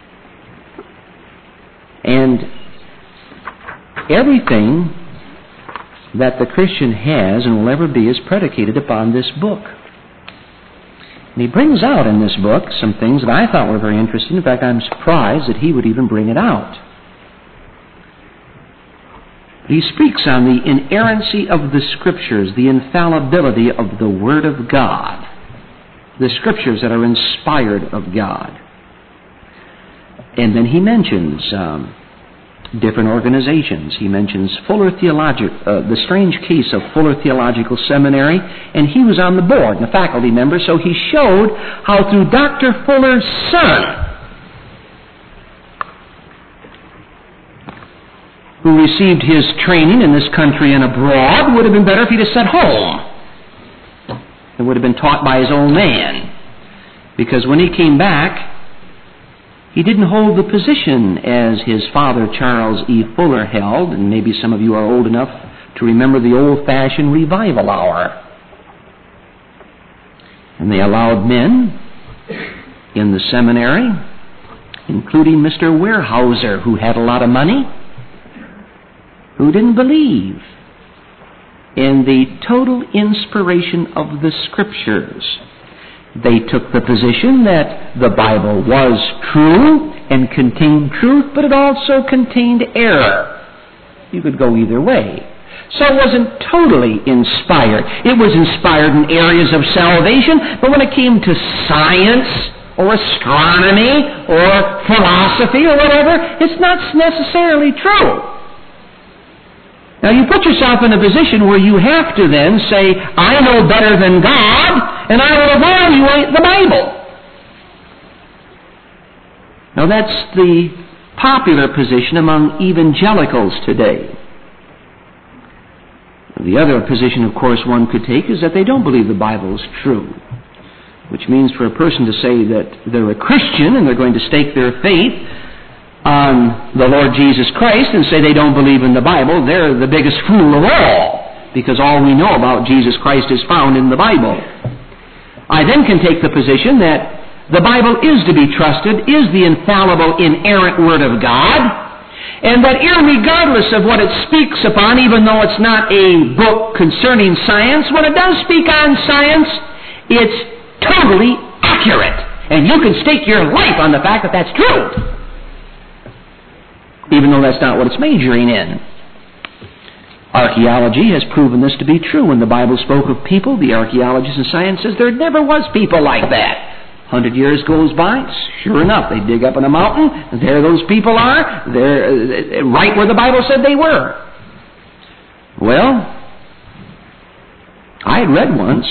And everything that the Christian has and will ever be is predicated upon this book. And he brings out in this book some things that I thought were very interesting. In fact, I'm surprised that he would even bring it out. He speaks on the inerrancy of the Scriptures, the infallibility of the Word of God, the Scriptures that are inspired of God. And then he mentions different organizations. He mentions the strange case of Fuller Theological Seminary, and he was on the board, and a faculty member, so he showed how through Dr. Fuller's son, who received his training in this country and abroad, would have been better if he'd have sat home. It would have been taught by his old man. Because when he came back, he didn't hold the position as his father, Charles E. Fuller, held, and maybe some of you are old enough to remember the old-fashioned revival hour. And they allowed men in the seminary, including Mr. Weyerhaeuser, who had a lot of money, who didn't believe in the total inspiration of the Scriptures. They took the position that the Bible was true and contained truth, but it also contained error. You could go either way. So it wasn't totally inspired. It was inspired in areas of salvation, but when it came to science or astronomy or philosophy or whatever, it's not necessarily true. Now, you put yourself in a position where you have to then say, I know better than God, and I will evaluate the Bible. Now, that's the popular position among evangelicals today. The other position, of course, one could take is that they don't believe the Bible is true, which means for a person to say that they're a Christian and they're going to stake their faith on the Lord Jesus Christ and say they don't believe in the Bible, they're the biggest fool of all, because all we know about Jesus Christ is found in the Bible. I then can take the position that the Bible is to be trusted, is the infallible, inerrant Word of God, and that irregardless of what it speaks upon, even though it's not a book concerning science, when it does speak on science, it's totally accurate. And you can stake your life on the fact that that's true, even though that's not what it's majoring in. Archaeology has proven this to be true. When the Bible spoke of people, the archaeologists and science says there never was people like that. 100 years goes by, sure enough, they dig up in a mountain, and there those people are. They're right where the Bible said they were. Well, I had read once,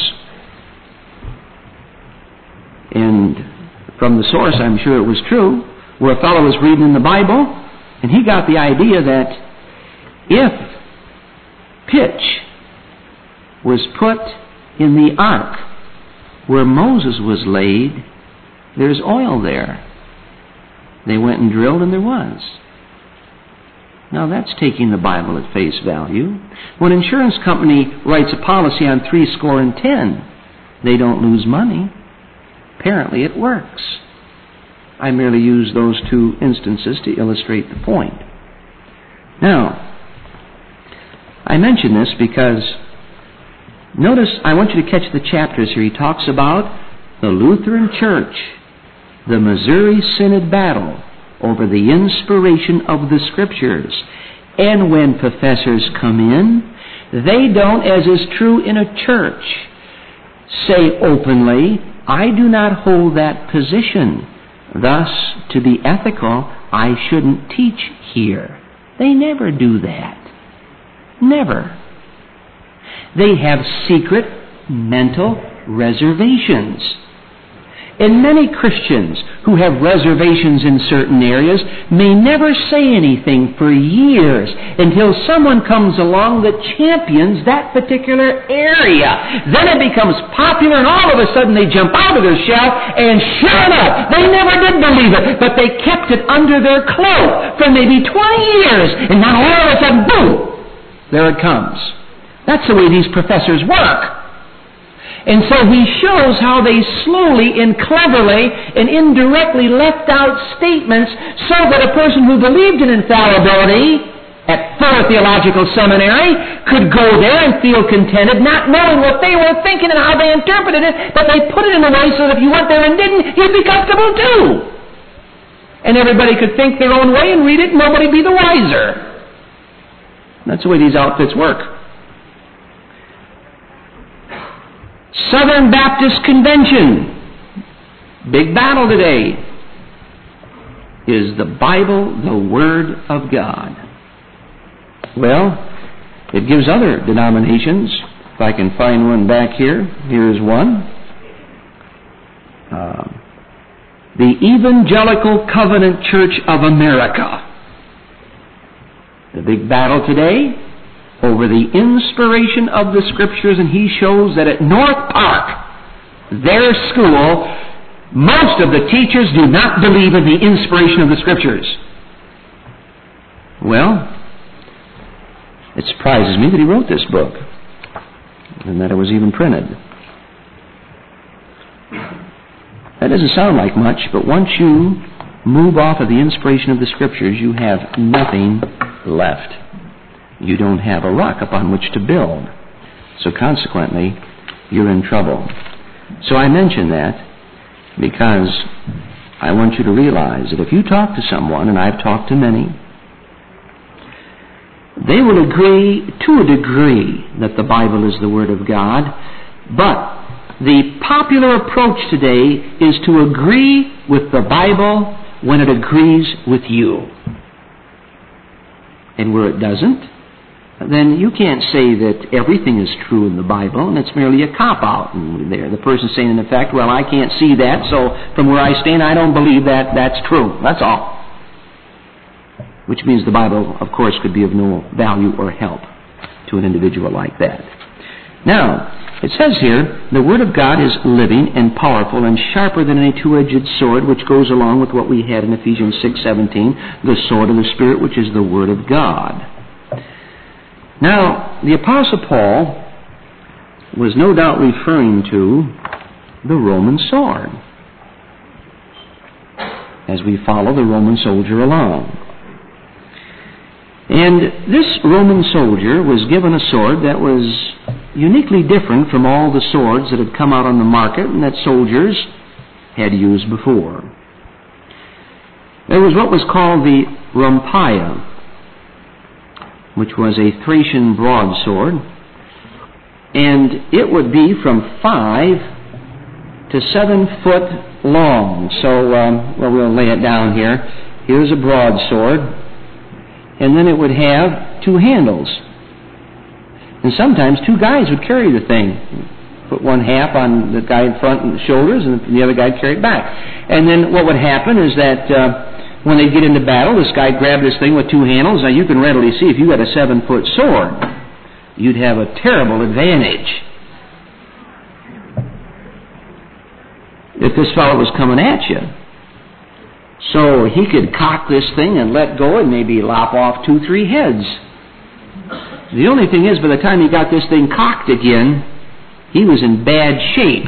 and from the source I'm sure it was true, where a fellow was reading in the Bible, and he got the idea that if pitch was put in the ark where Moses was laid, there's oil there. They went and drilled and there was. Now that's taking the Bible at face value. When an insurance company writes a policy on 70, they don't lose money. Apparently it works. I merely use those two instances to illustrate the point. Now, I mention this because, notice, I want you to catch the chapters here. He talks about the Lutheran Church, the Missouri Synod battle over the inspiration of the Scriptures. And when professors come in, they don't, as is true in a church, say openly, I do not hold that position. Thus, to be ethical, I shouldn't teach here. They never do that. Never. They have secret mental reservations. And many Christians who have reservations in certain areas may never say anything for years until someone comes along that champions that particular area. Then it becomes popular and all of a sudden they jump out of their shell, and sure enough, they never did believe it, but they kept it under their cloak for maybe 20 years, and now all of a sudden, boom, there it comes. That's the way these professors work. And so he shows how they slowly and cleverly and indirectly left out statements so that a person who believed in infallibility at Fuller Theological Seminary could go there and feel contented, not knowing what they were thinking and how they interpreted it, but they put it in a way so that if you went there and didn't, you'd be comfortable too. And everybody could think their own way and read it, and nobody be the wiser. That's the way these outfits work. Southern Baptist Convention. Big battle today. Is the Bible the Word of God? Well, it gives other denominations. If I can find one back here, here's one. The Evangelical Covenant Church of America. The big battle today over the inspiration of the Scriptures, and he shows that at North Park, their school, most of the teachers do not believe in the inspiration of the Scriptures. Well, it surprises me that he wrote this book, and that it was even printed. That doesn't sound like much, but once you move off of the inspiration of the Scriptures, you have nothing left. You don't have a rock upon which to build. So consequently, you're in trouble. So I mention that because I want you to realize that if you talk to someone, and I've talked to many, they will agree to a degree that the Bible is the Word of God, but the popular approach today is to agree with the Bible when it agrees with you. And where it doesn't, then you can't say that everything is true in the Bible, and it's merely a cop-out. And there, the person's saying, in effect, well, I can't see that, so from where I stand, I don't believe that that's true. That's all. Which means the Bible, of course, could be of no value or help to an individual like that. Now, it says here, the Word of God is living and powerful and sharper than any two-edged sword, which goes along with what we had in Ephesians 6:17, the sword of the Spirit, which is the Word of God. Now, the Apostle Paul was no doubt referring to the Roman sword as we follow the Roman soldier along. And this Roman soldier was given a sword that was uniquely different from all the swords that had come out on the market and that soldiers had used before. There was what was called the Rampia, which was a Thracian broadsword, and it would be from 5 to 7 foot long. So, we'll lay it down here. Here's a broadsword, and then it would have 2 handles. And sometimes 2 guys would carry the thing. Put one half on the guy in front and the shoulders, and the other guy carried it back. And then what would happen is that when they get into battle, this guy grabbed this thing with 2 handles. Now you can readily see if you had a 7-foot sword, you'd have a terrible advantage. If this fellow was coming at you. So he could cock this thing and let go and maybe lop off 2-3 heads. The only thing is, by the time he got this thing cocked again, he was in bad shape.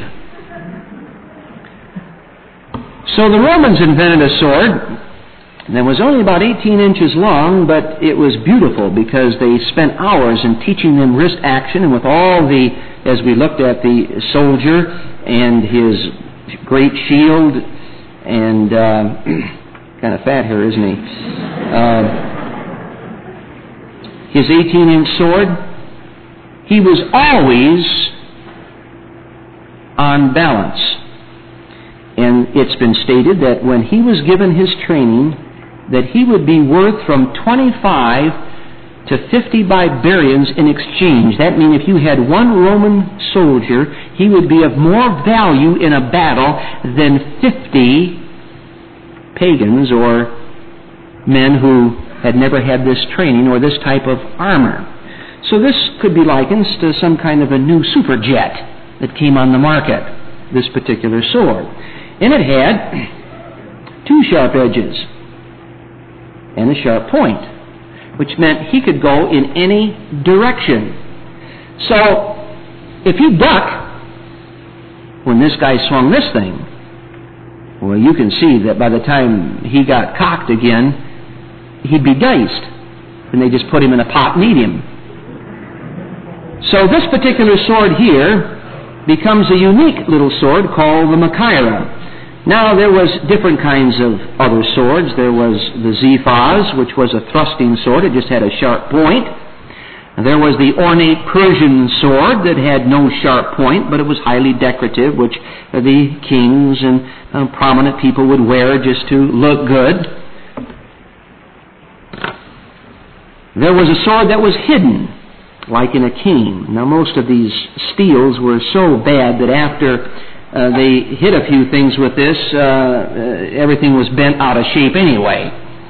So the Romans invented a sword that was only about 18 inches long, but it was beautiful because they spent hours in teaching them wrist action, and with all the, as we looked at the soldier and his great shield, and kind of fat here, isn't he? His 18-inch sword, he was always on balance. And it's been stated that when he was given his training, that he would be worth from 25 to 50 barbarians in exchange. That means if you had one Roman soldier, he would be of more value in a battle than 50 pagans or men who had never had this training or this type of armor. So this could be likened to some kind of a new superjet that came on the market, this particular sword. And it had 2 sharp edges and a sharp point, which meant he could go in any direction. So if you duck when this guy swung this thing, well, you can see that by the time he got cocked again, he'd be diced. And they just put him in a pot and eat him. So this particular sword here becomes a unique little sword called the Machaira. Now, there was different kinds of other swords. There was the Zephaz, which was a thrusting sword. It just had a sharp point. There was the ornate Persian sword that had no sharp point, but it was highly decorative, which the kings and prominent people would wear just to look good. There was a sword that was hidden, like in a cane. Now, most of these steels were so bad that after they hit a few things with this, everything was bent out of shape anyway.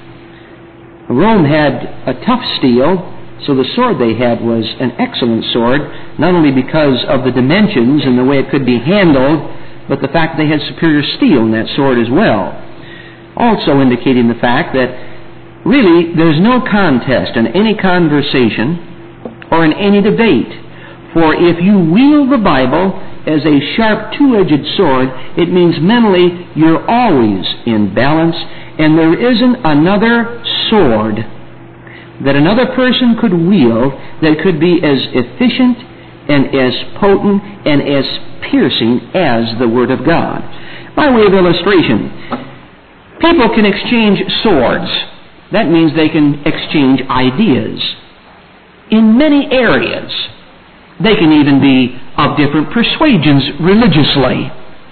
Rome had a tough steel, so the sword they had was an excellent sword, not only because of the dimensions and the way it could be handled, but the fact they had superior steel in that sword as well. Also indicating the fact that really there's no contest in any conversation or in any debate. For if you wield the Bible as a sharp two-edged sword, it means mentally you're always in balance, and there isn't another sword that another person could wield that could be as efficient and as potent and as piercing as the Word of God. By way of illustration, people can exchange swords. That means they can exchange ideas in many areas. They can even be of different persuasions religiously.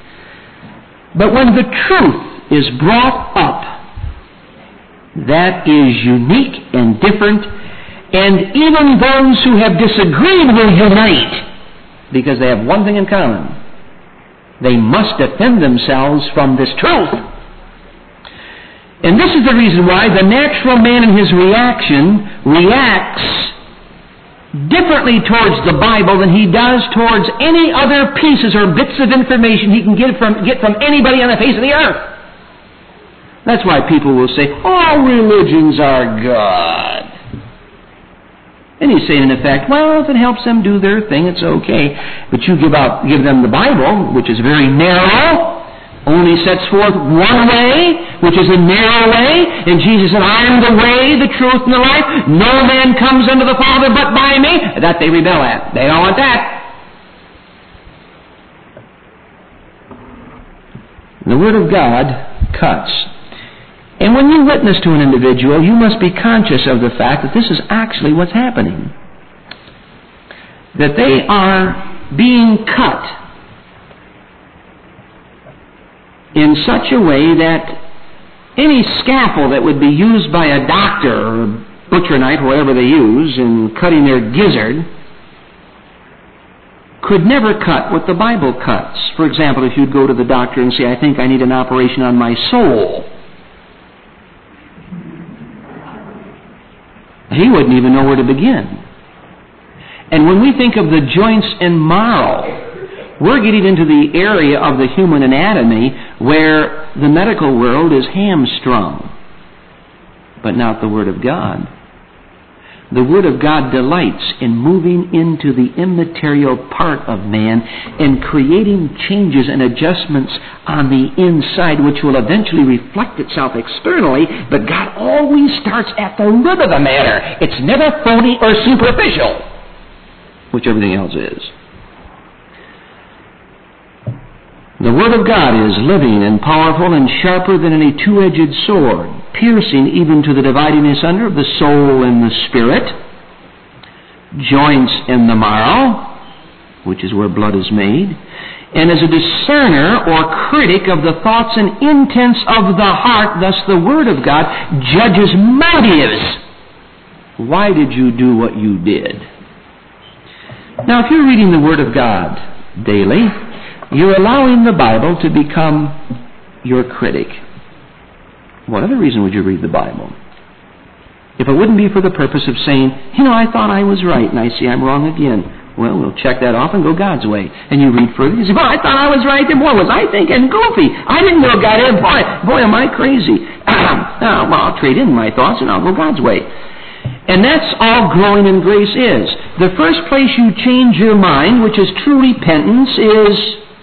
But when the truth is brought up, that is unique and different, and even those who have disagreed will unite because they have one thing in common. They must defend themselves from this truth. And this is the reason why the natural man in his reaction reacts differently towards the Bible than he does towards any other pieces or bits of information he can get from anybody on the face of the earth. That's why people will say, all religions are good. And he's saying, in effect, well, if it helps them do their thing, it's okay. But you give them the Bible, which is very narrow, only sets forth one way, which is a narrow way. And Jesus said, I am the way, the truth, and the life. No man comes unto the Father but by me. That they rebel at. They don't want that. The Word of God cuts. And when you witness to an individual, you must be conscious of the fact that this is actually what's happening. That they are being cut in such a way that any scalpel that would be used by a doctor or butcher knife, whatever they use, in cutting their gizzard, could never cut what the Bible cuts. For example, if you'd go to the doctor and say, I think I need an operation on my soul, he wouldn't even know where to begin. And when we think of the joints and marrow, we're getting into the area of the human anatomy where the medical world is hamstrung, but not the Word of God. The Word of God delights in moving into the immaterial part of man and creating changes and adjustments on the inside, which will eventually reflect itself externally, but God always starts at the root of the matter. It's never phony or superficial, which everything else is. The Word of God is living and powerful and sharper than any two-edged sword, piercing even to the dividing asunder of the soul and the spirit, joints and the marrow, which is where blood is made, and as a discerner or critic of the thoughts and intents of the heart. Thus the Word of God judges motives. Why did you do what you did? Now, if you're reading the Word of God daily, you're allowing the Bible to become your critic. What other reason would you read the Bible? If it wouldn't be for the purpose of saying, I thought I was right, and I see I'm wrong again. Well, we'll check that off and go God's way. And you read further, you say, I thought I was right, and boy, was I thinking goofy. I didn't know God had, boy, am I crazy. Well, I'll trade in my thoughts, and I'll go God's way. And that's all growing in grace is. The first place you change your mind, which is true repentance, is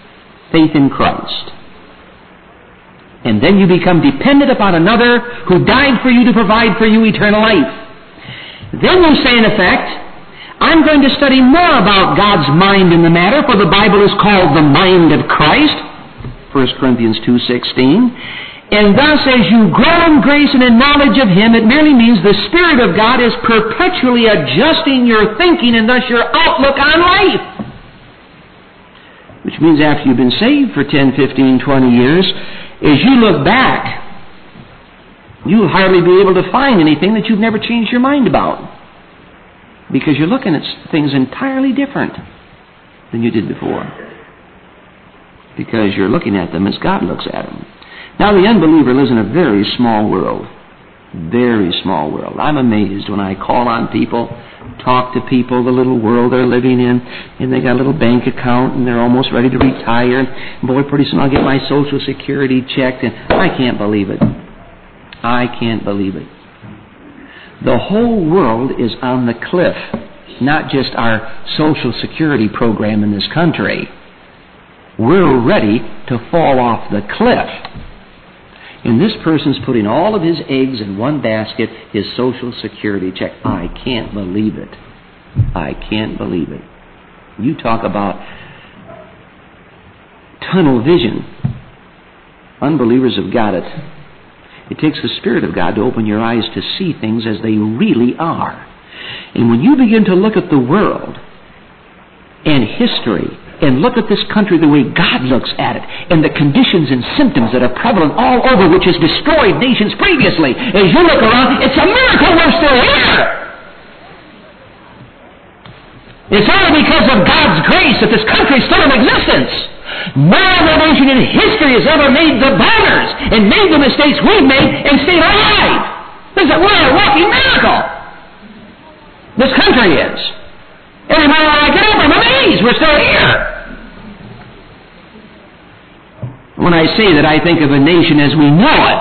faith in Christ. And then you become dependent upon another who died for you to provide for you eternal life. Then you say, in effect, I'm going to study more about God's mind in the matter, for the Bible is called the mind of Christ, 1 Corinthians 2:16. And thus, as you grow in grace and in knowledge of Him, it merely means the Spirit of God is perpetually adjusting your thinking and thus your outlook on life. Which means after you've been saved for 10, 15, 20 years, as you look back, you'll hardly be able to find anything that you've never changed your mind about. Because you're looking at things entirely different than you did before. Because you're looking at them as God looks at them. Now, the unbeliever lives in a very small world. Very small world. I'm amazed when I call on people, talk to people, the little world they're living in, and they got a little bank account, and they're almost ready to retire. And boy, pretty soon I'll get my Social Security checked, and I can't believe it. I can't believe it. The whole world is on the cliff, not just our Social Security program in this country. We're ready to fall off the cliff. And this person's putting all of his eggs in one basket, his Social Security check. I can't believe it. I can't believe it. You talk about tunnel vision. Unbelievers have got it. It takes the Spirit of God to open your eyes to see things as they really are. And when you begin to look at the world and history and look at this country the way God looks at it, and the conditions and symptoms that are prevalent all over, which has destroyed nations previously, as you look around, it's a miracle we're still here. It's only because of God's grace that this country is still in existence. No other nation in history has ever made the blunders and made the mistakes we've made and stayed alive. We're a walking miracle. This country is. Every morning I get up, I'm amazed we're still here. When I say that, I think of a nation as we know it.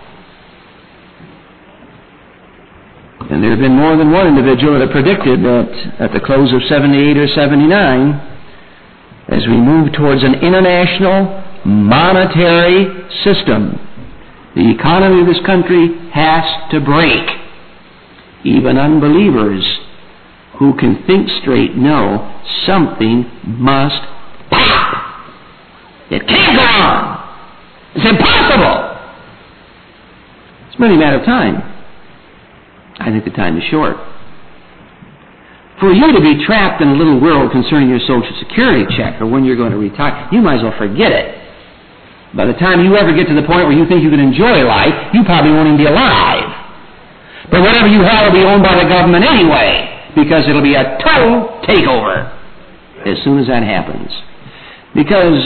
And there have been more than one individual that have predicted that at the close of 78 or 79, as we move towards an international monetary system, the economy of this country has to break. Even unbelievers who can think straight know something must pop. It can't go on. It's impossible. It's merely a matter of time. I think the time is short. For you to be trapped in a little world concerning your Social Security check or when you're going to retire, you might as well forget it. By the time you ever get to the point where you think you can enjoy life, you probably won't even be alive. But whatever you have will be owned by the government anyway, because it'll be a total takeover as soon as that happens. Because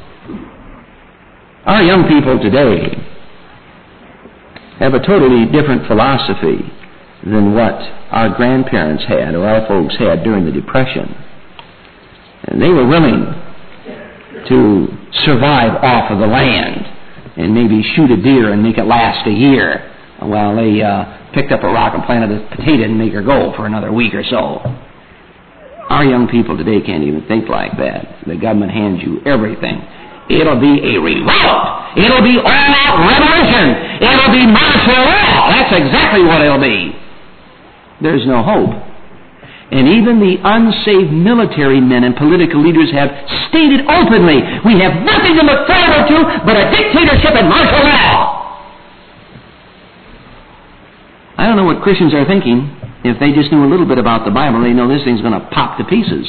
our young people today have a totally different philosophy than what our grandparents had or our folks had during the Depression. And they were willing to survive off of the land and maybe shoot a deer and make it last a year while they picked up a rock and planted a potato and make her go for another week or so. Our young people today can't even think like that. The government hands you everything. It'll be a revolt. It'll be all-out revolution. It'll be martial law. That's exactly what it'll be. There's no hope. And even the unsaved military men and political leaders have stated openly, we have nothing to look forward to but a dictatorship and martial law. I don't know what Christians are thinking. If they just knew a little bit about the Bible, they know this thing's going to pop to pieces.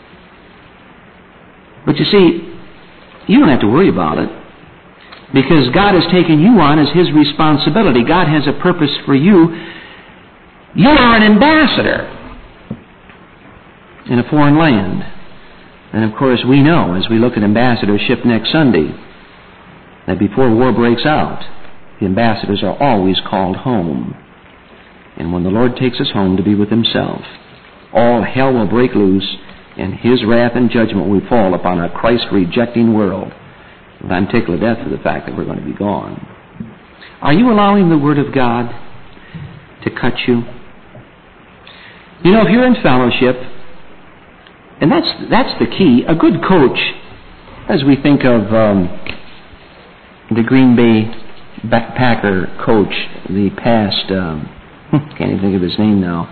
But you see, you don't have to worry about it, because God has taken you on as His responsibility. God has a purpose for you. You are an ambassador in a foreign land. And of course we know, as we look at ambassadorship next Sunday, that before war breaks out, the ambassadors are always called home. And when the Lord takes us home to be with Himself, all hell will break loose, and His wrath and judgment will fall upon a Christ-rejecting world. And I'm tickled to death for the fact that we're going to be gone. Are you allowing the Word of God to cut you? You know, if you're in fellowship, and that's the key, a good coach As we think of the Green Bay Packer coach, the past, can't even think of his name now.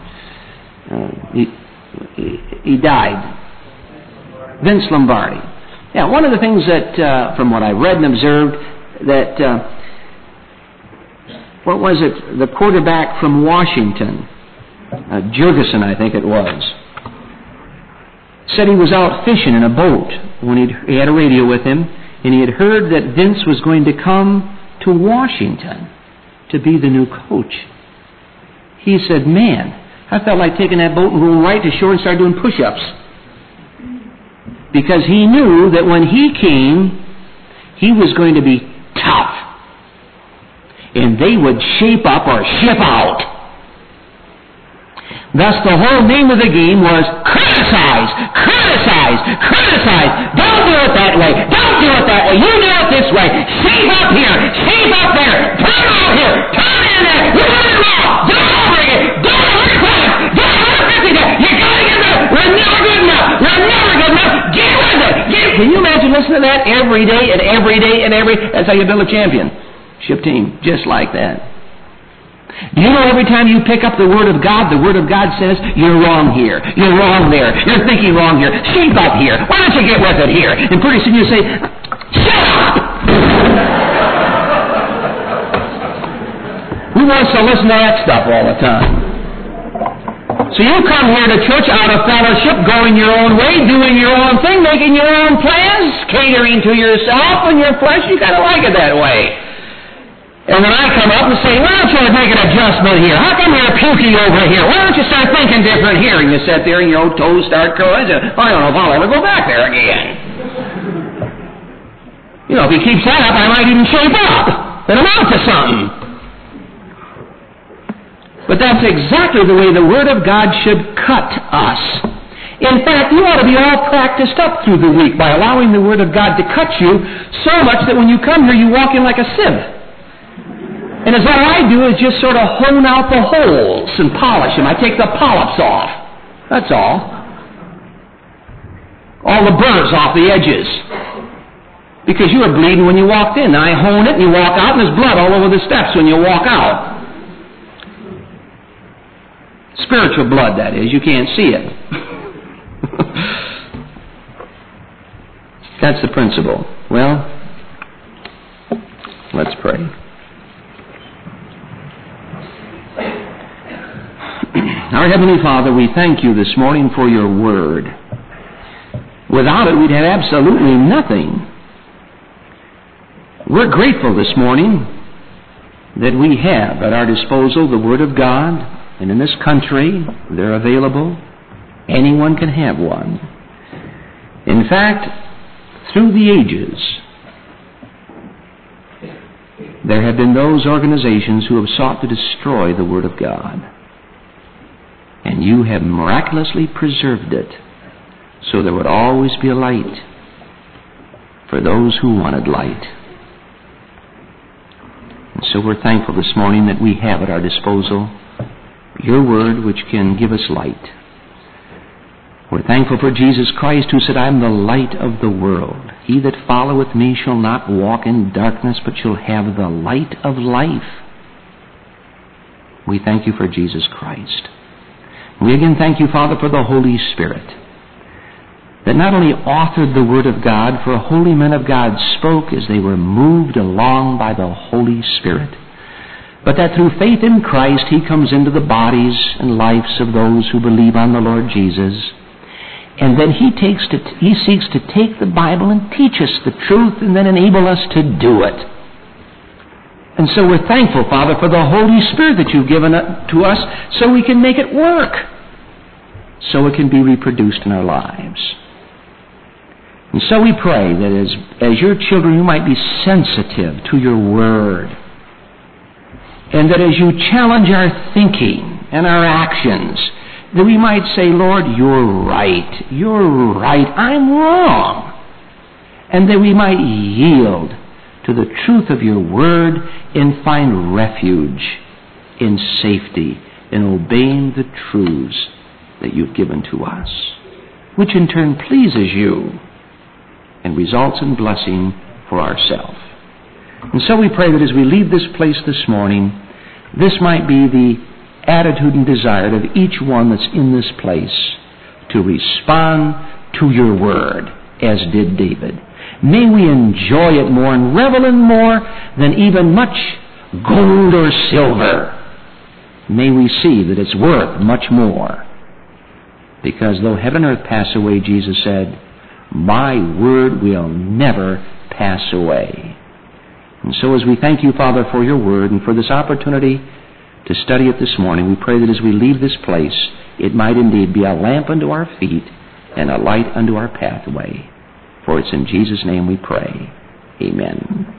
He died. Vince Lombardi. Yeah, one of the things that, from what I read and observed, that, what was it? The quarterback from Washington, Jurgensen, I think it was, said he was out fishing in a boat when he had a radio with him, and he had heard that Vince was going to come to Washington to be the new coach. He said, man, I felt like taking that boat and going right to shore and start doing push-ups. Because he knew that when he came, he was going to be tough. And they would shape up or ship out. Thus, the whole name of the game was criticize, criticize, criticize. Don't do it that way. Don't do it that way. You do it this way. Shape up here. Shape up there. Turn out here. Turn in there. You got it wrong. Do it over again. Do it over twice. Do it over 50 times. You got to get there. We're never good enough. We're never good enough. Get with it. Can you imagine listening to that every day and every day and every... That's how you build a championship team. Just like that. Do you know every time you pick up the Word of God says, you're wrong here, you're wrong there, you're thinking wrong here, shape up here, why don't you get with it here? And pretty soon you say, shut up! Who wants to listen to that stuff all the time? So you come here to church out of fellowship, going your own way, doing your own thing, making your own plans, catering to yourself and your flesh. You kind of like it that way. And when I come up and say, why don't you make an adjustment here? How come you're puking over here? Why don't you start thinking different here? And you sit there and your old toes start curling. I don't know if I'll ever go back there again. You know, if he keeps that up, I might even shape up and amount to something. But that's exactly the way the Word of God should cut us. In fact, you ought to be all practiced up through the week by allowing the Word of God to cut you so much that when you come here, you walk in like a sieve. And as all I do is just sort of hone out the holes and polish them. I take the polyps off. That's all. All the burrs off the edges. Because you were bleeding when you walked in. I hone it and you walk out and there's blood all over the steps when you walk out. Spiritual blood, that is. You can't see it. That's the principle. Well, let's pray. Our Heavenly Father, we thank you this morning for your Word. Without it, we'd have absolutely nothing. We're grateful this morning that we have at our disposal the Word of God, and in this country, they're available. Anyone can have one. In fact, through the ages, there have been those organizations who have sought to destroy the Word of God. And you have miraculously preserved it so there would always be a light for those who wanted light. And so we're thankful this morning that we have at our disposal your Word which can give us light. We're thankful for Jesus Christ who said, I am the light of the world. He that followeth me shall not walk in darkness, but shall have the light of life. We thank you for Jesus Christ. We again thank you, Father, for the Holy Spirit, that not only authored the Word of God, for holy men of God spoke as they were moved along by the Holy Spirit, but that through faith in Christ He comes into the bodies and lives of those who believe on the Lord Jesus, and then He seeks to take the Bible and teach us the truth and then enable us to do it. And so we're thankful, Father, for the Holy Spirit that you've given to us so we can make it work, so it can be reproduced in our lives. And so we pray that as your children, you might be sensitive to your Word, and that as you challenge our thinking and our actions, that we might say, Lord, you're right, I'm wrong, and that we might yield to the truth of your Word and find refuge in safety in obeying the truths that you've given to us, which in turn pleases you. and results in blessing for ourselves. And so we pray that as we leave this place this morning, this might be the attitude and desire of each one that's in this place to respond to your word, as did David. May we enjoy it more and revel in more than even much gold or silver. May we see that it's worth much more. Because though heaven and earth pass away, Jesus said, my word will never pass away. And so as we thank you, Father, for your word and for this opportunity to study it this morning, we pray that as we leave this place, it might indeed be a lamp unto our feet and a light unto our pathway. For it's in Jesus' name we pray. Amen.